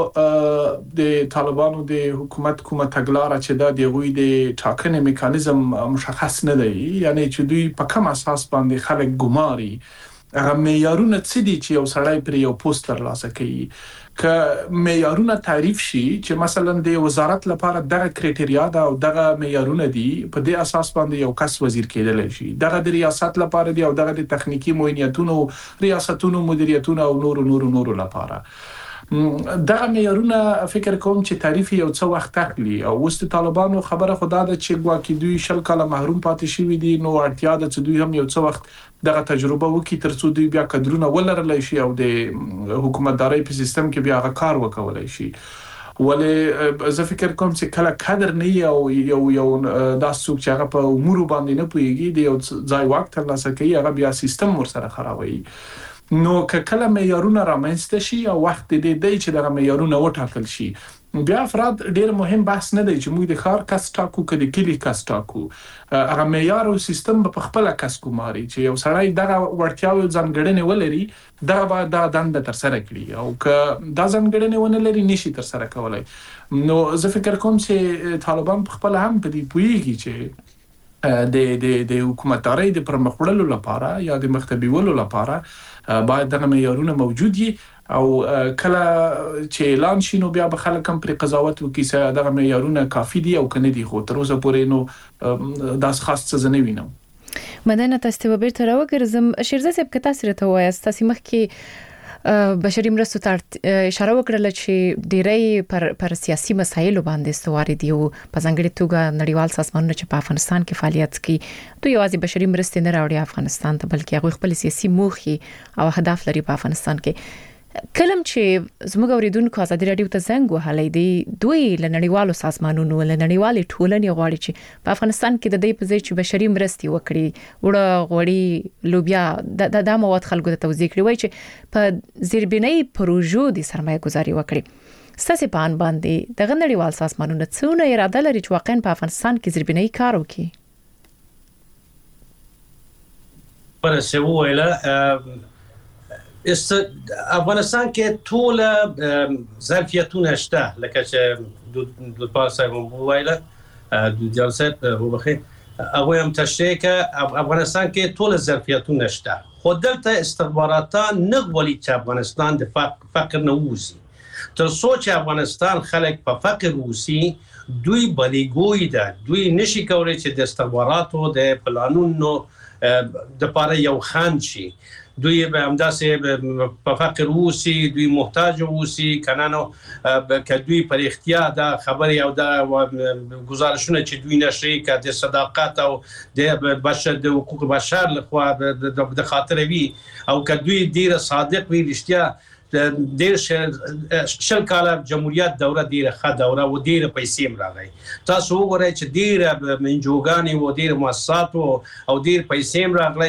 د طالبانو د حکومت کومه تګلارې چې دا د غوي د ټاکنې میکانیزم مشخص نه دی، یعنی چې دوی په کوم اساس باندې خلک ګماري هغه معیارونه څه دي چې یو سړی پر یو پوسټ ترلاسه کوي. که معیارونه تعریف شي چې مثلا د وزارت لپاره دغه کرایټریا دا او دغه معیارونه دي، په دې اساس باندې یو کس وزیر کېدلی شي. دغه د ریاست لپاره دی او دغه د تخنیکی معاینتونو ریاستونو مدیریتونو او نورو نورو نورو لپاره. دغه معیارونه فکر کوم چې تعریف یو څه وخت اخلي او اوس د طالبانو خبره خدا ده چې ګواکې دوی شل کاله محروم پاتې شوي دي، نو اړتیا ده چې دوی هم یو څه وخت دغه تجربه وکړي ترڅو دوی بیا کډرونه ولرلای شي او د حکومتدارۍ په سیستم کې بیا هغه کار وکولای شي. ولې زه فکر کوم چې کله کادر نه او یو یو داس څوک چې هغه په امور باندې نه پوهیږي د یو ځای وخت ترلاسه کوي هغه بیا سیستم ورسره خرابوي. نو که کله معیارونه رامنځته شي او وخت دې دی چې دغه معیارونه وټاکل شي، بیا افراد ډیر مهم بحث نه دی چې موږ د خار کس ټاکو که د کلی کس ټاکو، هغه معیار او سیستم په خپل کس کوماري چې یو سړی دغه وړتیاوې ځانګړنې ولري دا به دا دنده تر سره کړي او که دا ځانګړنې ونه لري نشي تر سره کولای. نو زه فکر کوم چې طالبان په خپل هم په دې پوهیږي چې د د د حکومتدارۍ د پرمخ وړلو لپاره یا د مختبیولو لپاره باید دغه معیارونه موجود وي او کله چې اعلان شي نو بیا به خلک هم پر قضاوت وکړي چې دغه معیارونه کافي دي او کنه دي. خو تر اوسه پورې نو داس خاص څه نه وینم. مدنه تاسو به بیرته راوګرځم. شیرزه صاحب که تاسو راته وایاست تاسو مخکې بشري مرستو ته اشاره وکړه چې ډیری پر پر سیاسي مسایلو باندې استواري دي او په ځانګړي توګه نړیوال سازمانونه چې په افغانستان کې فعالیت کوي دوی یوازې بشري مرستې نه راوړي افغانستان ته، بلکې هغه خپل سیاسي موخې او اهداف لري په افغانستان کې. کلم چې زموږ اوریدونکو ازادي رادیو ته زنګ وهلی دی دوی له نړیوالو سازمانونو له نړیوالې ټولنې غواړي چې په افغانستان کې د دې په ځای چې بشري مرستې وکړي وړه غوړي لوبیا د د مواد خلکو ته توضیح کړي وای چې په زیربنای پروژو د سرمایه گذاري وکړي. ستاسو په ان باندې د نړیوال سازمانونو څونه اراده لري چې واقعا په افغانستان کې زیربنای کار وکړي؟ پر څه ویله است افغانستان کې ټول ظرفیتونه شته لکه چې د پاسه وایله د جلسه وبخي هغه هم تشریح ک افغانستان کې ټول ظرفیتونه شته، خو دلته استخبارات نه غواړي چې افغانستان د فقر نه ووځي. تر څو چې افغانستان خلک په فقر ووځي دوی بلیګوي ده، دوی نشي کولای چې د استخباراتو د پلانونو د پاره یو خان شي. دوی به همداسې په فقر ووسی، دوی محتاج ووسی کنه نو که دوی پر اختیار دا خبري او دا گزارشونه چې دوی نشي که د صداقت او د بشر د حقوق بشر لخوا د خاطر وی او که دوی ډیر صادق وی رښتیا ډیر شل کاله جمهوریت دوره ډیره ښه دوره و ډیره پیسې راغی. تاسو وګورئ چې ډیره منجوګانی و ډیره مؤسسات او ډیر پیسې راغلی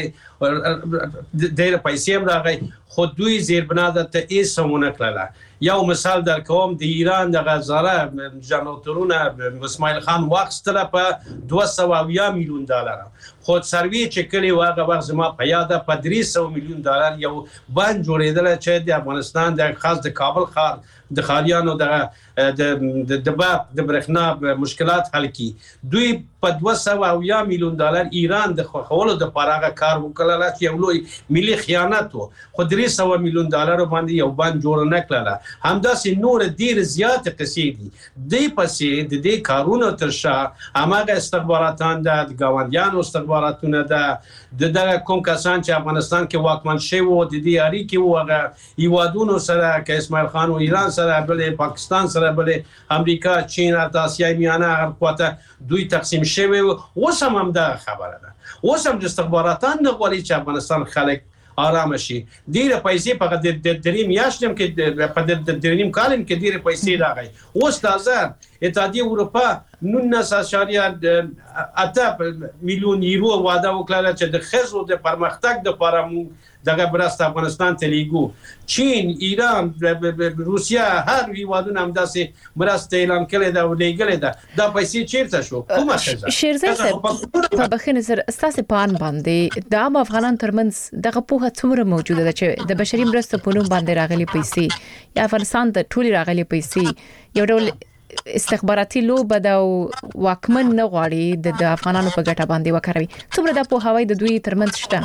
ډیره پیسې راغی خو دوی زیربنا ته هیڅ ونه کړله. یو مثال در کوم د ایران د غزاره جنراتورونه اسماعیل خان واخستله په دوه سوه اویا میلیون ډالر، خو سروي چې کلی واغه وخت ما په یاده په درې سوه میلیون ډالر یو باندې جوړېدل چې د افغانستان د خاص د کابل ښار د خالیانو د د د باب د برېښنا مشکلات حل کی. دوی په دوه سوه اویا میلیون ډالر ایران د خولو د پراغه کار وکړل چې یو لوی ملي خیانت و، خو درې سوه میلیون ډالر باندې یو باندې جوړ نه کړل. همداسې نور ډیر زیات قصې دي. د پسې د دې کارونو ترشا هغه استخباراتان د ګاونډیانو استخباراتونه د دغه کوم کسان چې افغانستان کې واکمن شوی وو د دې اړیکې وغه ایوادونو سره که اسماعیل خان او ایران سره بلې پاکستان سره بلې امریکا چین او آسیا میانه هر قوته دوی تقسیم شوی وو. اوس هم هم دا خبره ده، اوس هم د استخباراتان نه غواړي چې افغانستان خلک آرام شي. ډیره پیسې په د دریم میاشتم کې په د دریم کالم کې ډیره پیسې راغی. اوس تازه اتحادیه اروپا نولس اعشاریه اته میلیون یورو وعده وکړه چې د خزو د پرمختګ د لپاره دغه برست افغانستان ته لیږو. چین، ایران، روسیه هر هیوادونه هم داسې مرسته اعلان کړې ده او لیږلې ده. دا پیسې چیرته شو؟ کومه خزه؟ شیرزی صاحب په بخښنې سره ستاسو پان باندې د عام افغانان ترمنځ دغه پوهه څومره موجوده ده چې د بشري مرستو په نوم باندې راغلي پیسې یا افغانستان ته ټولي راغلي پیسې یو ډول استخباراتي لوبه ده او واکمن نه غواړي د افغانانو په ګټه باندې وکړي؟ څومره د پوهاوی د دوی ترمنځ شته؟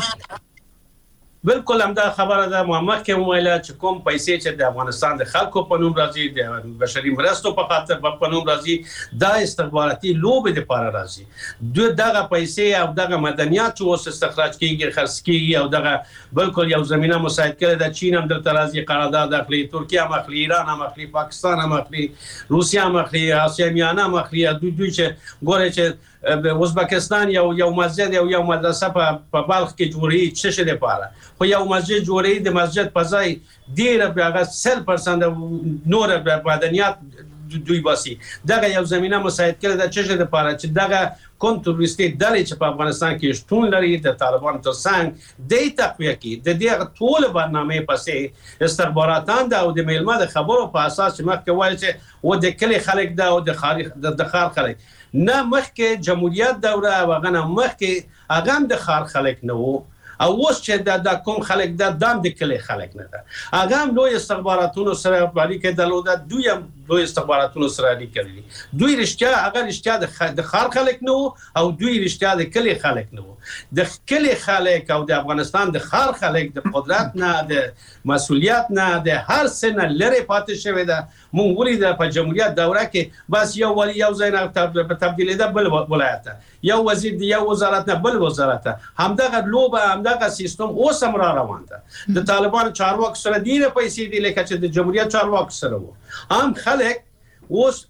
بالکل همدا خبره ده. مخکې ویل چې کوم پیسې چې د افغانستان د خلکو په نوم راځي د بشري مرستو په خاطر په نوم راځي دا استخباراتي لوبې لپاره راځي. دوی دغه پیسې او دغه مدنیات چې اوس استخراج کیږي خرڅ کیږي او دغه بالکل یو زمينه مساعد کړي د چین هم درته راځي، قرارداد اخلي، ترکیه هم اخلي، ایران هم اخلي، پاکستان هم اخلي، روسیا هم اخلي، آسیایان هم اخلي. دوی دوی چې ګوره چې ازبکستان یو یو مسجد یو یو مدرسه په بلخ کې جوړی څه شي لپاره خو یو مسجد جوړی د مسجد په ځای ډیر هغه سل پرسنټ نور مدنیات دوی باسي. دغه یو زمينه مساعد کړي د څه شي لپاره چې دغه کوم تروریستي ډلې چې په افغانستان کې شتون لري د طالبان ترڅنګ د تقویه کې د دې ټول برنامه پسې استخباراتان دا او د میلمه د خبرو په اساس چې مخکې وایي چې و د کلی خلک دا او د خارج د خار خلک نه مخکې جمهوریت دوره هغه نه مخکې هغه د خار خلک نه وو او اوس چې د کوم خلک د دام د کلی خلک نه ده هغه هم لوی استخباراتونو سره اړیکې درلوده. دوی هم لوی استخباراتونو سره اړیکې لري. دوی رښتیا هغه رښتیا د خار خلک نه وو او دوی رښتیا د کلی خلک نه وو. د کلی خلک او د افغانستان د خار خلک د قدرت نه د مسؤلیت نه د هر څه نه لري پاتې شوی ده. مونږ ولیدل په جمهوریت دوره کې بس یو ولی یو ځای نه تبدیل ده بل ولایت یو وزیر دی یو وزارت نه بل وزارت همدغه لوبه همدغه سیستم اوس هم را روان ده. د طالبان چارواکو سره ډیره پیسې دي لکه چې د جمهوریت چارواکو سره وو. عام خلک اوس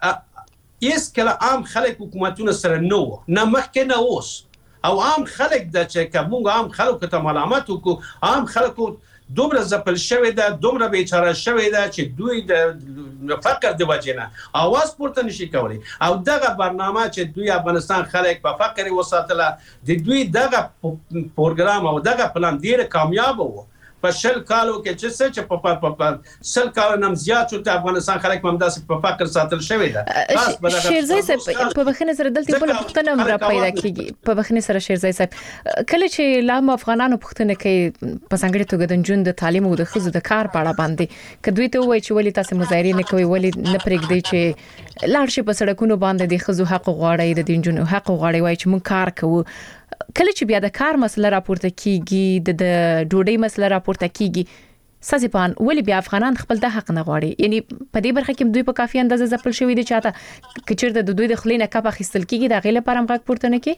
هیڅ کله عام خلک حکومتونه سره نه وو نه مخکې نه اوس او عام خلک د چې کوم عام خلکو ته ملامت وکړو. عام خلکو دومره زپل شوی ده دومره بیچاره شوی ده چې دوی د فقر د وجنه اواز پورته نشي کولی او دغه برنامه چې دوی افغانستان خلک په فقر وساتله د دوی دغه پروګرام او دغه پلان ډیر کامیاب وو. په شل کالو کې چې څه چې په په سل کالو نم زیات شو ته افغانستان خلک ممداس په فقر ساتل شوی ده. شیرزی صاحب په بخښنې سره دلته بل پښتنه را پیدا کیږي. په بخښنې سره شیرزی صاحب کله چې لام افغانانو پښتنه کوي په څنګه توګه د جون د تعلیم او د خزو د کار په اړه باندې کدوې ته وایي چې ولی تاسو مظاهره نه کوي ولی نه پرېږدي چې لاړ شي په سړکونو باندې د خزو حق غواړي د دینجونو حق غواړي وایي چې موږ کار کوو. کله چې بیا د کار مسله راپورته کیږي د ډوډۍ مسله راپورته کیږي سازپان ولی بیا افغانان خپل د حق نه غواړي. یعنی په دې برخه کې دوی په کافي اندازه ځپل شوی دي چاته کچیر د دوی د خلینه کپ اخیستل کیږي د غیله پرم غږ پورته نه کی.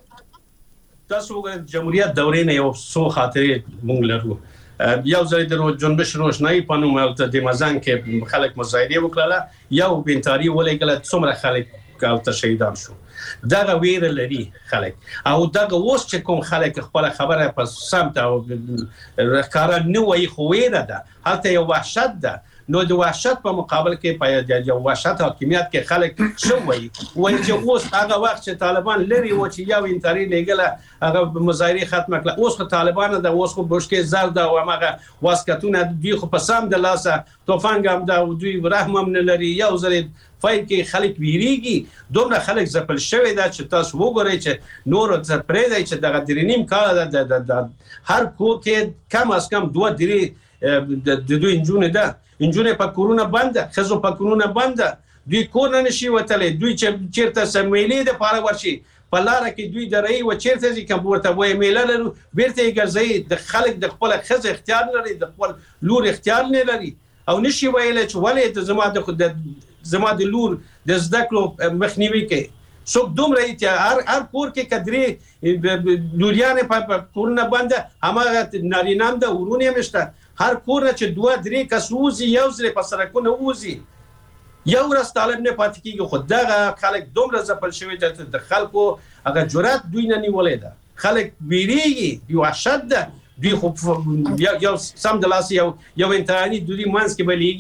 تاسو وګورئ جمهوریت دورې نه یو څو خاطرې مونږ لرو. یو ځای د جنبش روشنايي په نوم د مزان کې خلک مظاهره وکړه یو بنتاري ولګل څومره خلک او ته شهیدان شو. دغه ویر لري خلک او دغه اوس چې کوم خلک خپل خبره په سمت او رخکاره نه وایي خو ویره ده هلته یو وحشت ده. نو د وحشت په مقابل کې په یو وحشت حاکمیت کې خلک شو وایي وایي چې اوس هغه وخت چې طالبان لري و چې یو انتري لګله هغه مظاهره ختمه کړه اوس خو طالبان د اوس خو بشکې زرد او هغه واسکتونه دوی خو په سم د لاسه توفنګ هم دا دوی رحم هم نه لري. یو ځل فایل کې خلک ویریږي دومره خلک زپل شوی دا چې تاسو وګورئ چې نور څه پرې دی چې دغه درنیم کال د هر کور کې کم از کم دوه درې د دوی انجونه ده انجونه په کورونا بنده خزو په کورونا بنده دوی کور نه نشي وتلی دوی چې چیرته سمېلې د پاره ورشي په لار کې دوی درې و چیرته چې کوم ورته وای میله لرو بیرته ګرځي د خلک د خپل خزه اختیار لري د خپل لور اختیار نه لري او نشي ویل چې ولې د زما د خود زما د لور د زده کړو مخنیوي کوي. څوک دومره چې هر هر کور کې کدرې لوریانه په کورونه باندې هغه نارینام د ورونه مشته هر کور چې دوه درې کسوزي یو ځل په سرکونه ووزي یو ورځ طالب نه پاتې کیږي. خو دغه خلک دومره زپل شوی چې د خلکو هغه جرأت دوی نه نیولې ده. خلک بیریږي یو اشد دوی خو یو سم د لاس یو یو انترانی دوی مانس کې بلیږي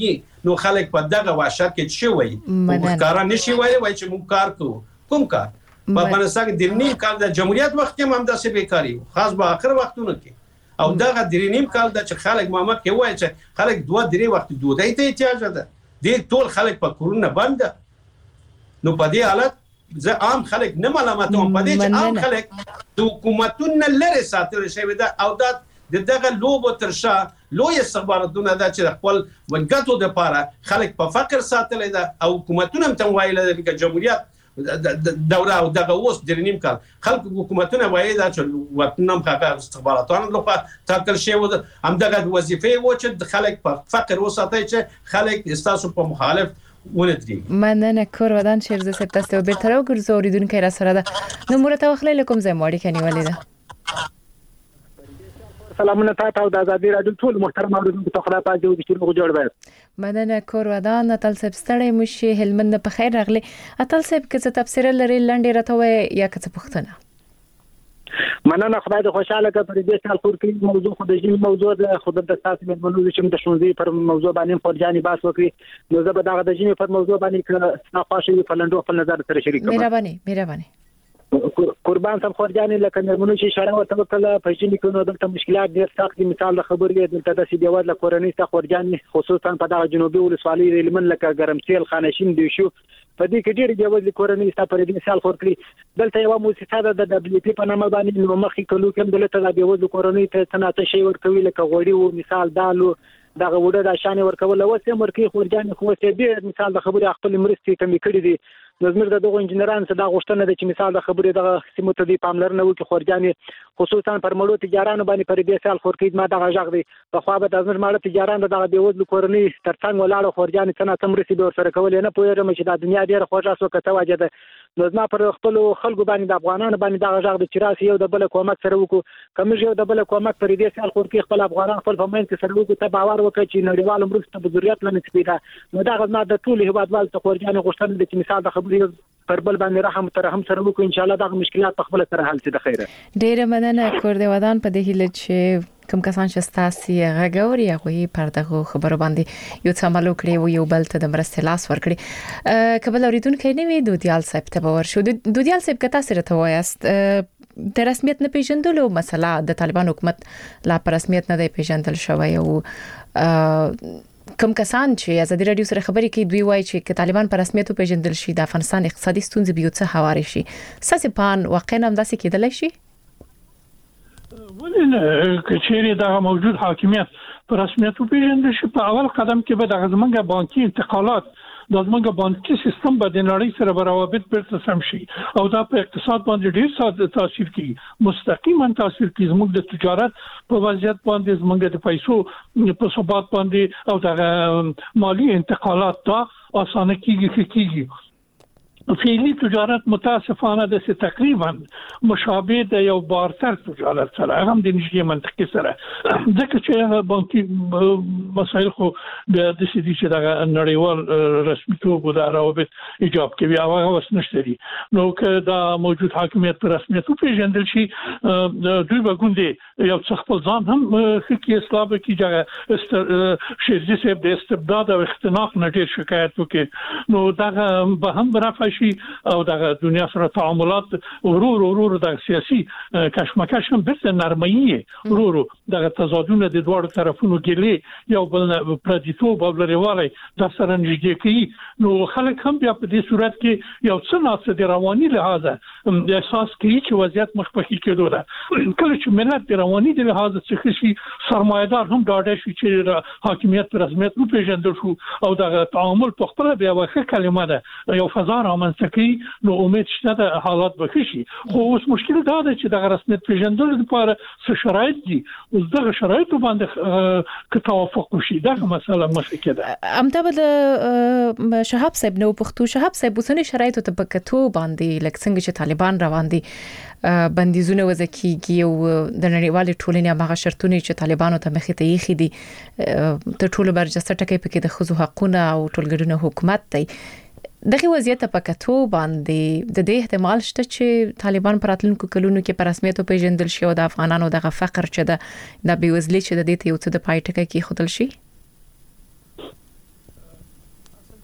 نو خلک په دغه وحشت کې شي وي مخکاره نشي وي وای چې موږ کار کوو کوم کار په افغانستان کې د نیم کال د جمهوریت وخت کې هم داسې بیکاری خاص به اخر وختونو کې او دغه د نیم کال د چې خلک مامه کې وای چې خلک دوه درې وخت دوی ته احتیاج ده د ټول خلک په کورونه بند نو په دې حالت زه عام خلک نه ملامتوم په دې چې عام خلک د حکومتونو لري ساتل شوی ده او دا دغه لوبو ترشا لوی استخباراتونه دا چې خپل وګټو د پاره خلک په فقر ساتل ده او حکومتونه هم ته وایي لکه جمهوریت دوره او دغه اوس د نیم کال خلک حکومتونه وایي دا چې وطنم خاطر استخباراتونه لپاره تاکل شي و هم دغه وظیفه و چې خلک په فقر وساتي چې خلک استاسو په مخالف ولدري مننه کور ودان شیرزه سپ تاسو به تر وګرځوریدونکو را سره ده نو مرته وخلې لکم زه ماړی کني ولیده سلامونه تاسو او د ازادي رادیو ټول محترم اوریدونکو ته خدای پاک دې چې موږ جوړ وای مننه کور ودان اتل سپ ستړی مشي هلمند په خیر راغلی اتل سپ کې څه تفسیر لري لنډه راته یا څه پوښتنه مننه خدای دې خوشاله کړي پر دې سال خور کې موضوع خو د جیل موضوع د خود د تاسو په موضوع چې د شونځي پر موضوع باندې فرجاني باس وکړي نو زه به دغه د جیل په موضوع باندې کړه ناخواشي په لندو خپل نظر سره شریک کوم مهرباني مهرباني قربان صاحب خورجاني لکه نرمونو چې اشاره ورته وکړه په جنې کې نو دلته مشکلات ډېر سخت دي مثال د خبرې دلته د سیدیواد له کورنۍ څخه خورجاني خصوصا په دغه جنوبي ولسوالۍ هلمند لکه ګرمسیل خانشین دی شو په دې کې ډېر دیوال کورنۍ څخه پر دې مثال خور کړی دلته یو موسسه د دبليو پی په نامه باندې نو مخکې کلو کوم دلته د دیوال کورنۍ ته څنګه شي ورکوي لکه غوړي او مثال دالو دغه وړه د شان ورکول او سم ورکی خورجاني خو څه مثال د خبرې خپل مرستي کمی کړی دي نو زموږ دغه انجنیران څخه دا غوښتنه ده چې مثال د خبرې دغه سیمو ته دی پاملرنه وکړي خورجاني خصوصا پر مړو تجارانو باندې پر دې سال خورکید ما دغه ژغ دی په خو به د زموږ مړو تجاران دغه دیوز کورنۍ ترڅنګ ولاړ خورجاني څنګه تمرسي به سره کول نه پوهیږم چې د دنیا ډیره خوږه سو کته واجه ده نو زما پر خپل خلکو باندې د افغانانو باندې دغه ژغ دی چې راسي یو د بل کومک سره وکړو کوم یو د بل کومک پر دې سال خورکید خپل افغانان خپل فهمین کې سره وکړو ته باور وکړي چې نړیوال مرسته په ضرورت لنه سپیدا نو دغه زما د ټول هیوادوال ته خورجاني غوښتنه ده چې مثال د خبرې پر بل باندې رحم تر هم سره وکړو ان شاء الله دا مشکلات په خپل سره حل شي د خیره ډیره مننه کور دی ودان په دې هیله چې کوم کسان چې ستاسي غږوري هغه پر دغه خبرو باندې یو څه عمل وکړي او یو بل ته د مرستې لاس ورکړي کبل اوریدونکو نه وي دودیال صاحب ته باور شو دودیال صاحب کته سره ته وایست د رسمیت نه پیژندلو مسله د طالبان حکومت لا پر رسمیت نه دی پیژندل شوی او کوم کسان چې ازادي رادیو سره خبرې کوي دوی وایي چې طالبان پر رسمیت پیژندل شي د افغانستان اقتصادي ستونزې به یو څه هواري شي ساسي پان واقعا هم داسې کېدلی شي ولې کچېری دا موجود حاکمیت پر رسمیت پیژندل شي په اول قدم کې به د زمونږ بانکي انتقالات د زمونږ بانکي سیستم به د نړۍ سره برابر بیرته سم شي او دا په اقتصاد باندې ډیر ساده تاثیر کوي مستقیما تاثیر کوي زموږ د تجارت په وضعیت باندې زموږ د پیسو په ثبات باندې او د مالی انتقالات دا اسانه کیږي کیږي فعلی تجارت متاسفانه د تقریبا مشابه د یو بارتر تجارت سره هم د نږدې منطقې سره ځکه چې بانکي مسایل خو د دې چې د نړیوال رسمي توګه د روابط ایجاب کوي او هغه وس نشته دي نو که دا موجود حاکمیت پر رسمیت پیژندل شي دوی به ګوندې یو څه خپل ځان هم کې اصلاح کوي چې شیرزي صاحب د استبداد او اختناق نه ډیر شکایت وکړي نو دا به هم برافه شي او د دنیا سره تعاملات ورور ورور د سیاسي کشمکش هم بیرته نرمي ورور د تضادونه د دوه طرفونو ګلې یو بل پردیتوب او لريوالي د سره نږدې کوي نو خلک هم بیا په دې صورت کې یو څه ناڅه د رواني لحاظه د احساس کوي چې وضعیت مخفي کېدو ده کله چې ملت د رواني د لحاظه څخه شي سرمایدار هم ډاډه شي چې حاکمیت پر رسمیت نه پیژندل شو او د تعامل په خپل بیا واخه کلمه ده یو فضا منځکي نو امید شته د حالات به شي خو اوس مشکل دا ده چې د رسمیت پیژندل لپاره څه شرایط دي اوس دغه شرایط باندې که توافق وشي دا مسله مشکله ده امته به شهاب صاحب نو پښتو شهاب صاحب وسنی شرایط ته پکتو باندې لکه څنګه چې طالبان روان دي بندیزونه وزکیږي او د نړیوال ټولنې هغه شرطونه چې طالبانو ته مخې ته یې خېدي ته ټول برجسته ټکي پکې د خزو حقونه او ټولګړنه حکومت دی دغه وضعیت په کتو باندې د دې احتمال شته چې طالبان پر راتلونکو کلونو کې پر رسمیت پیژندل شي او د افغانانو دغه فقر چې د د بیوزلي چې د دې ته یو څه د پای ټکي کې خدل شي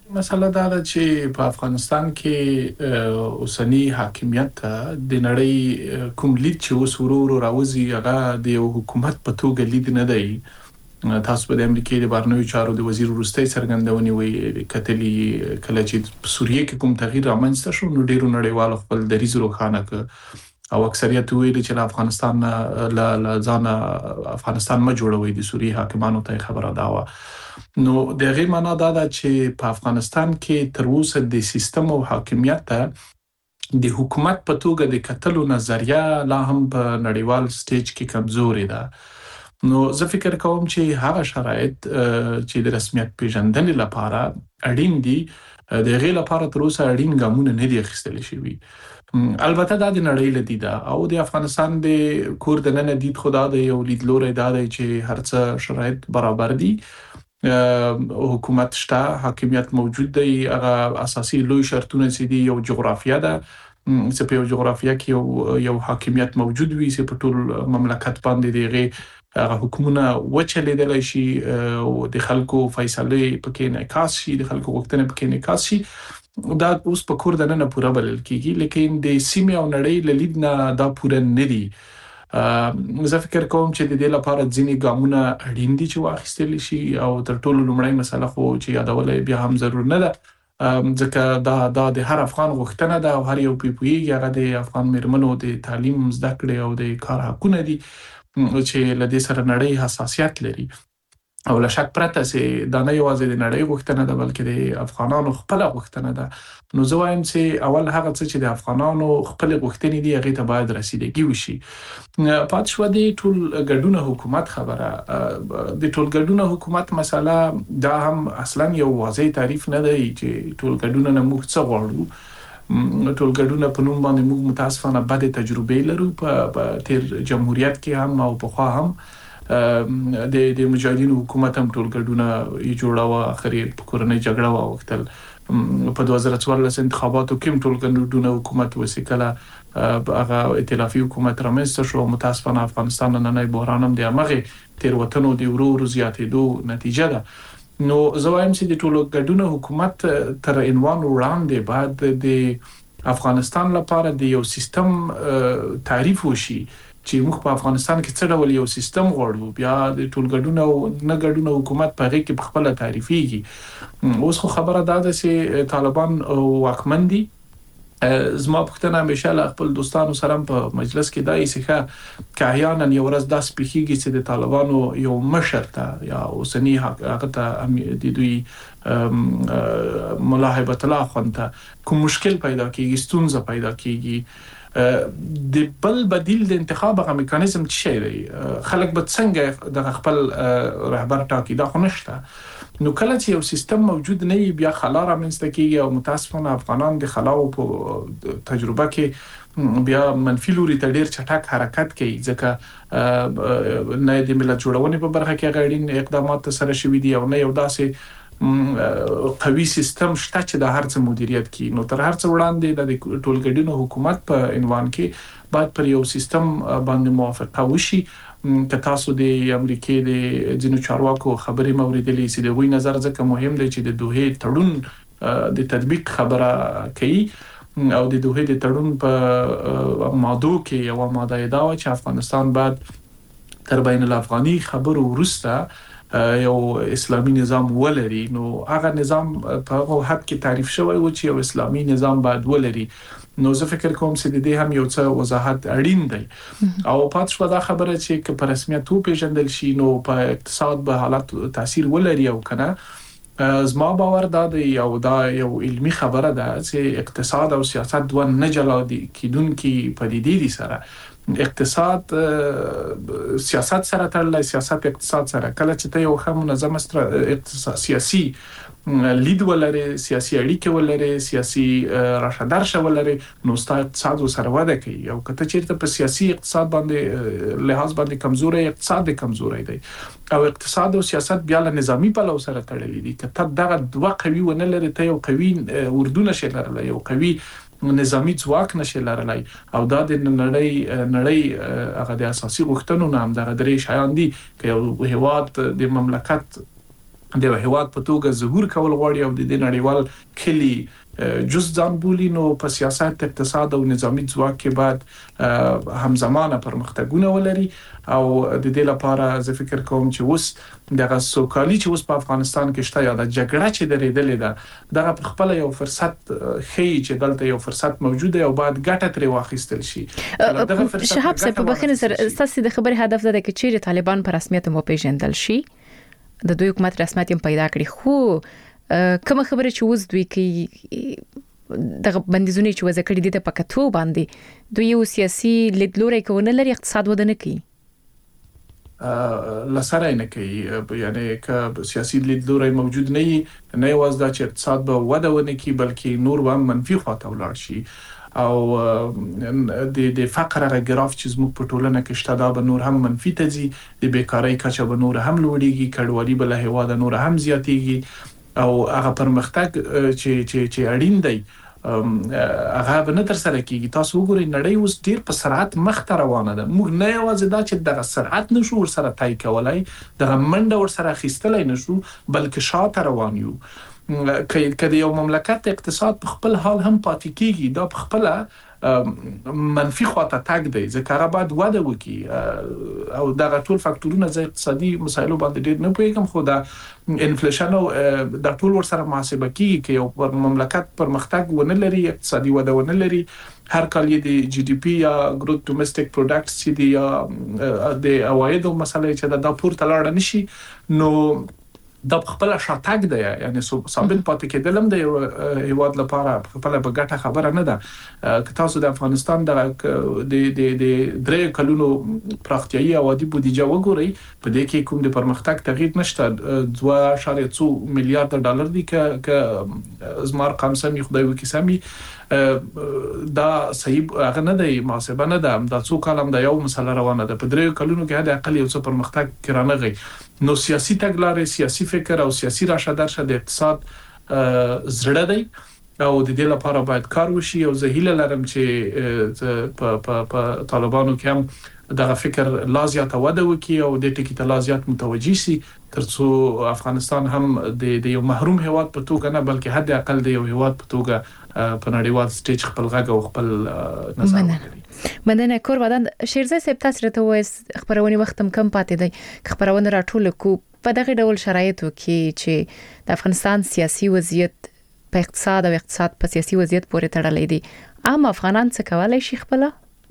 مسله دا ده چې په افغانستان کې اوسنی حاکمیت د نړۍ کوم لید چې اوس ورو راوځي هغه د یو حکومت په توګه لید نه دی. تاسو په امریکا د بهرنیو چارو د وزیر وروستي څرګندونې وی کتلی کله چې سوریه کې کوم تغییر رامنځته شو نو ډیرو نړیوالو خپل دریځ روښانه کړ او اکثریت ویل چې افغانستان لا ځان افغانستان ما جوړوي د سوریه حاکمانو ته خبره دا و. نو دغه معنا دا ده چې په افغانستان کې تر اوسه د سیستم او حاکمیت ته د حکومت په توګه د کتلو نظریه لا هم په نړیوال سټیج کې کمزوري ده. نو زه فکر کوم چې هغه شرایط چې د رسمیت پیژندنې لپاره اړین دي د غیر لپاره تر اوسه اړین ګامونه نه دي اخیستل شوي. البته دا د نړۍ لدیده او د افغانستان د کور د نن دید خدا د یو لیدلوري دا دی چې هرڅه شرایط برابر دي. حکومت شته، حاکمیت موجود دی، هغه اساسي لوی شرطونه چې دی یو جغرافیه ده چې په یو جغرافیه کې یو یو حاکمیت موجود وي چې په ټول مملکت باندې دیغه هغه حکومتونه وچلیدل شي او د خلکو فیصله پکې انعکاس شي، د خلکو غوښتنې پکې انعکاس شي. دا اوس په کور د نن پوره بلل کیږي، لیکن د سیمه او نړۍ له لید نه دا پوره نه دی. زه فکر کوم چې د دې لپاره ځینې ګامونه اړین دي چې واخیستل شي او تر ټولو لومړی مسله خو چې یادول بیا هم ضرور نه ده ځکه دا دا د هر افغان غوښتنه ده او هر یو پیپویږي هغه د افغان میرمنو د تعلیم زده کړې او د کار حقونه دي چې لدې سره نړۍ حساسیت لري او له شک پرته چې دا نه یوازې د نړۍ غوښتنه ده بلکې د افغانانو خپل غوښتنه ده. نو زه وایم چې اول هغه څه چې د افغانانو خپل غوښتنې دي هغه ته باید رسیدګي وشي. پات شو د ټول ګډونه حکومت خبره د ټول ګډونه حکومت مسله دا هم اصلا یو واضح تعریف نه دی چې ټول ګډونه نه موږ څه غواړو. ټول ګډونه په نوم باندې موږ متاسفانه بد تجربه لرو په تیر جمهوریت کې هم او په خوا هم د د مجاهدینو حکومت هم ټول ګډونه یې جوړاوه، اخري کورنۍ جګړه واوښتل. په دوه زره څوارلس انتخاباتو کې ټول ګډونه حکومت وسیکله هغه ائتلافي حکومت رامنځته شو. متاسفانه افغانستان نن نه بحران هم د هغه تیروتنو د ورو ورو زیاتېدو نتیجه ده. نو زه وایم چې د ټول ګډونه حکومت تر عنوان وړاندې بعد د افغانستان لپاره د یو سیستم تعریف وشي چې موږ په افغانستان کې څه ډول یو سیستم غواړو، بیا د ټولګډونه او نه ګډونه حکومت په هغه کې په خپل تعریفيږي. اوس خو خبره ده چې طالبان واکمن دي. زما پښتنه همیشه له خپل دوستانو سره په مجلس کې دای سیخه کاهیان یو ورځ داس پیخیږي چې د طالبانو یو مشر ته یا اوسنی هغه ته د دوی مولا هیبت الله خان ته کوم مشکل پیدا کیږي، ستونزه پیدا کیږي. د بل بدیل د انتخاب غو میکانیزم څه دی؟ خلک به څنګه د خپل رهبر ټاکي؟ دا خو نشته. نو کله چې یو سیستم موجود نه وي بیا خلا رامنځته کیږي او متاسفانه افغانان د خلاو په تجربه کې بیا منفي لوري ته ډیر چټک حرکت کوي ځکه نه د ملت جوړونې په برخه کې غاړین اقدامات سره شوي دي او نه یو داسې قوي سیستم شته چې د هرڅ مدیریت کوي. نو تر هرڅ وړاندې د ټولګډینو حکومت په عنوان کې باید پر یو سیستم باندې موافقه وشي. که تاسو د امریکای د جنو چارواکو خبرې موریدلې چې د وی نظر ځکه مهم دی چې د دوه تړون د تطبیق خبره کوي او د دوه د تړون په ماده کې یو ماده دا و چې افغانستان بعد تر بین الافغاني خبرو ورسته یو اسلامي نظام ولري. نو هغه نظام په هغه حد کې تعریف شوی و چې یو اسلامي نظام باید ولري. نو زه فکر کوم چې د دې هم یو څه وضاحت اړین دی او پات شو دا خبره چې په رسمیت تو پیژندل شي نو په اقتصاد به حالت تاثیر ولري او کنه. زما باور دا دی یو دا یو علمي خبره ده چې اقتصاد او سیاست دوه نه جلا دي کیدونکي پدیدې دي سره. اقتصاد سیاست سره تړلی، سیاست اقتصاد سره. کله چې ته یو ښه منظم اقتصاد سیاسي لید ولري، سیاسي اړیکې ولري، سیاسي راشدارشه ولري نو ستاسو اقتصاد سره وده کوي. او کته چیرته په سیاسي اقتصاد باندې لحاظ باندې کمزوري اقتصاد کمزوري دی او اقتصاد او سیاست بیا له نظامی په لور سره تړلي دي. کته دغه دوه قوي ونه لري ته یو قوي اردو نشه لري، یو قوي نظامی ځواک نشه لرلای او دا د نړۍ نړۍ هغه د اساسي غوښتنو نام دغه درې شایان دي چې یو هیواد د مملکت د هیواد په توګه ظهور کول غواړي او د دې نړیوال کلی جز ځان بولی نو په سیاست، اقتصاد او نظامی ځواک کې بعد همزمانه پرمختګونه ولري او د دې لپاره زه فکر کوم چې اوس دغه سوکالي چې اوس په افغانستان کې شته یا د جګړه چې درېدلې ده دغه په خپل یو فرصت خي چې دلته یو فرصت موجود دی او بعد ګټه ترې واخیستل شي. شهاب صاحب په بخښنه سره ستاسو د خبرې هدف دا دی چې چیرې طالبان په رسمیت مو پیژندل شي، د دوی حکومت رسمیت هم پیدا کړي، خو کوم خبره چې اوس دوی کې دغه بندیزونه چې وځ کړی دي د پکتو باندې دوی یو سیاسي لیدلوري کوونه لري، اقتصاد ودانه کوي لسره نه کوي، یعنی که سیاسي لیدلوري موجود نه وي نه یوازې دا چې اقتصاد به وده ونه کوي بلکې نور به منفي خواته ولاړ شي او د د فقر هغه ګراف چې زموږ په ټولنه کې شته دا به نور هم منفي ته ځي، د بیکاری کچه به نور هم لوړیږي، کډوالي به له هیواده نور هم زیاتیږي او هغه پرمختګ چې چې چې اړین دی هغه به نه تر سره کیږي. تاسو وګورئ نړۍ اوس ډیر په سرعت مخ ته روانه ده، موږ نه یوازې دا چې دغه سرعت نشو ور سره تای کولای، دغه منډه ور سره اخیستلای نشو بلکې شاته روان یو. کله یو مملکت اقتصاد په خپل حال هم پاتې کیږي دا په خپل منفي خواته تاګ دی ځکه هغه باید وده وکړي او دغه ټول فاکتورونه زه اقتصادي مسایلو باندې ډیر نه پوهیږم، خو دا انفلیشن او د ټول ور سره محاسبه کیږي چې یو مملکت پرمختګ ونه لري، اقتصادي وده ونه لري، هر کال یې د جی ډي پی یا ګروث ډومېسټک پروډکټس چې دی یا د عوایدو مسله چې دا پورته لاړ نشي نو دا خپل شاتګ دی، یعنی ثابت پاتې کېدلم د هیواد لپاره خپل په ګټه خبره نه ده. که تاسو د افغانستان د د د درې کلونو پراختیايي او عادي بودیجه وګورئ په دې کې کوم د پرمختګ تغییر نشته، دوه اعشاریه څو میلیارډ ډالر دي که که زمار رقم سمي خدای وکي سمي دا صحیح هغه نه دی، محاسبه نه ده، دا څو کالم د یو مسله روانه ده، په درې کلونو کې هدا اقل یو څه پرمختګ کرانغي. نو سیاسي تګلارې، سیاسي فکر او سیاسي راشه درشه د اقتصاد زړه دی او د دې لپاره باید کار وشي او زه هیله لرم چې په په طالبانو کې هم دغه فکر لازیات وده وکي او د ټکی ته لازیات متوجي سي ترڅو افغانستان هم د یو محروم هیواد په توګه نه بلکې حد اقل د یو هیواد په توګه په نړیوال سټیج خپل غږ او خپل نظر ورکړي. مننه کور ودان شیرزای صاحب تاسو راته وایي خبرونه وخت هم کم پاتې دی، خبرونه راټول کو په دغه ډول شرایطو کې چې د افغانستان سیاسي وضعیت په اقتصاد او اقتصاد په سیاسي وضعیت پورې تړلې دي، عام افغانان څه کولای شي خپل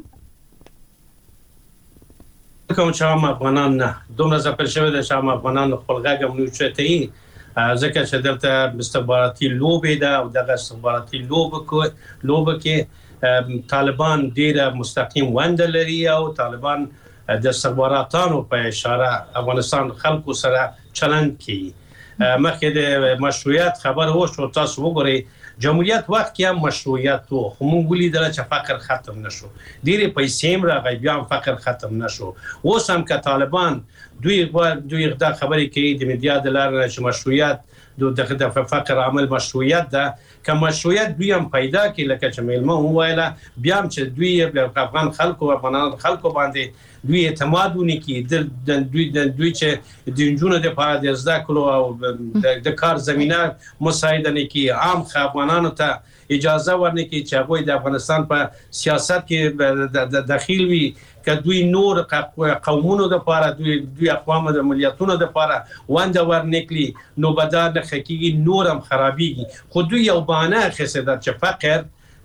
کوم چې عام افغانان نه دومره ځپل شوی د عام افغانان خپل غږ هم نوچته ای ځکه چې دلته استخباراتي لوبې ده او دغه استخباراتي لوبه لوبه کې طالبان ډیره مستقیم ونده لري او طالبان د استخباراتانو په اشاره افغانستان خلکو سره چلند کوي. مخکې د مشروعیت خبر و شو، تاسو وګورئ جمهوریت وخت کې هم مشروعیت وو خو موږ ولیدل چې فقر ختم نشو، ډېرې پیسې هم راغی بیا هم فقر ختم نشو. اوس هم که طالبان دوی دوی دا خبرې کوي د میډیا د لارې چې مشروعیت د فقر عامل مشروعیت ده، که مشروعیت دوی هم پیدا کړي لکه چې مېلمه وویله بیا هم چې دوی افغان خلکو افغانان خلکو باندې دوی اعتماد ونکړي، د دوی د دوی چې د نجونو د لپاره د زده کړو او د کار زمينه مساعده نه کړي، عام افغانانو ته اجازه ورنکړي چې هغه د افغانستان په سیاست کې داخل وي، که دوی نور قومونو د لپاره دوی دوی اقوام د ملياتونو د لپاره ونده ورنکړي نو بدل د حقيقي نور هم خرابيږي. خو دوی یو بهانه خسته چې فقر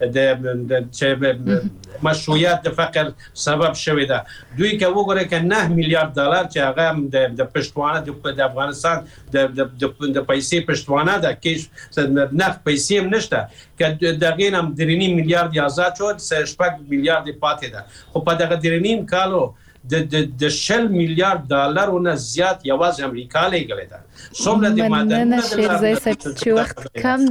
د چې مشروعیت د فقر سبب شوی ده. دوی که وګورئ که نه میلیارډ ډالر چې هغه د پښتوانه د افغانستان د د پیسې پښتوانه ده کې نه پیسې هم نشته، که دغه نم درې نیم میلیارډ آزاد شو شپږ میلیارډ پاتې ده، خو په دغه درې نیم کالو د د شل میلیارډ ډالرونه زیات یوازې امریکا لګولې ده. څومره د معدنونو د شیرزای صاحب چې وخت کم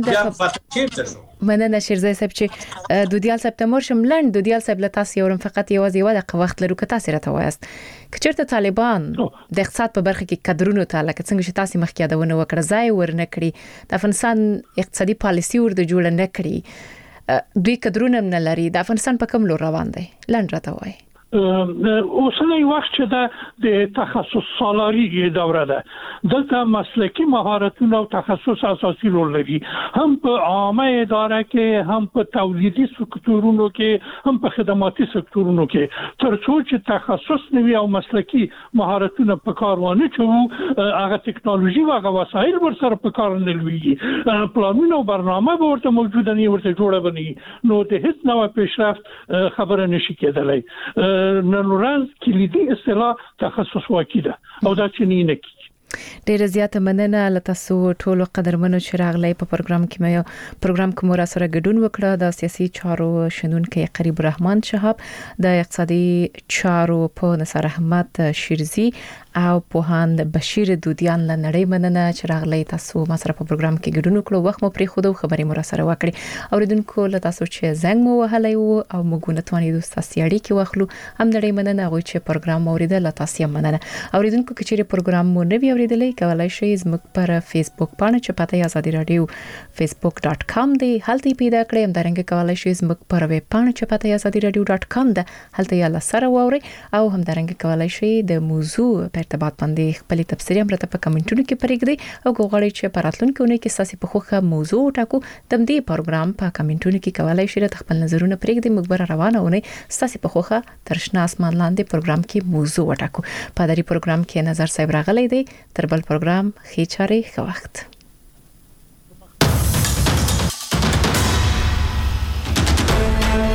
ده مننه شیرزای صاحب چې دودیال سپتمبر شملند دودیال صاحب لتاس یورم فقط یوازې یو دقیقه وخت لرو که تاسو راته وایاست که چیرته طالبان د اقتصاد په برخه کې کډرونو ته لکه څنګه چې تاسو مخکې یادونه وکړه ځای ورنه کړی، د افغانستان اقتصادي پالیسی ورته جوړ نه کړی، دوی کډرونه نه لري، د افغانستان په کوم لور روان دی؟ لند راته وایي. اوسنۍ وخت چې د تخصص سالاري دوره ده دلته مسلکی مهارتونه او تخصص اساسي رول لري هم په عامه اداره کې هم په تولیدي سکتورونو کې هم په خدماتي سکتورونو کې ترڅو چې تخصص نوي او مسلکی مهارتونه په کار وانه چوي هغه ټکنالوژي او هغه وسایل ورسره په کار نه لوي پلانونه او برنامه به ورته موجوده نه ورته جوړه بني نو د هیڅ نوې پیشرفت خبره نشي کېدلای نن ورځ کلیدي اصطلاح تخصص واکیده او دا چې نه کی ډیره زیاته مننه لتاسو ټولو قدرمنو چې راغلی په پروګرام کې مې پروګرام کوم را سره ګډون وکړه د سیاسي چارو شنونکو قریب الرحمن شهاب د اقتصادي چارو په نصر احمد شیرزی او پوهاند بشیر دودیان لنړی مننه چې راغلی تاسو ما سره په پروګرام کې ګډون وکړو وخت مو پرې خو د خبرې مو را سره وکړي اوریدونکو لتاسو چې زنګ مو وهلی وو او موږ نتوانې د تاسو اړیکې واخلو هم نړۍ مننه غوي چې پروګرام اوریدل تاسو مننه اوریدونکو چې پروګرام مو نوی اوریدلی کولای شئ زموږ پر فیسبوک باندې چې پته آزادي رادیو فیسبوک ډاٹ کام دی هلته پیدا کړئ هم درنګ کولای شئ زموږ پر ویب باندې چې پته آزادي رادیو ډاٹ کام ده هلته یې لسره ووري او هم درنګ کولای شئ د موضوع په ارتباط باندې خپل تفسیر هم راته په کمنټونو کې پرېږدئ او غواړئ چې په راتلونکي اونۍ کې تاسو په خوخه موضوع ټاکو تم دې پروګرام په کمنټونو کې کولای شئ راته خپل نظرونه پرېږدئ موږ به روانه اونۍ تاسو په خوخه ترشنا اسمان لاندې پروګرام کې موضوع وټاکو په دې پروګرام کې نظر صاحب راغلی دی تر بل پروګرام خې چاري ښه وخت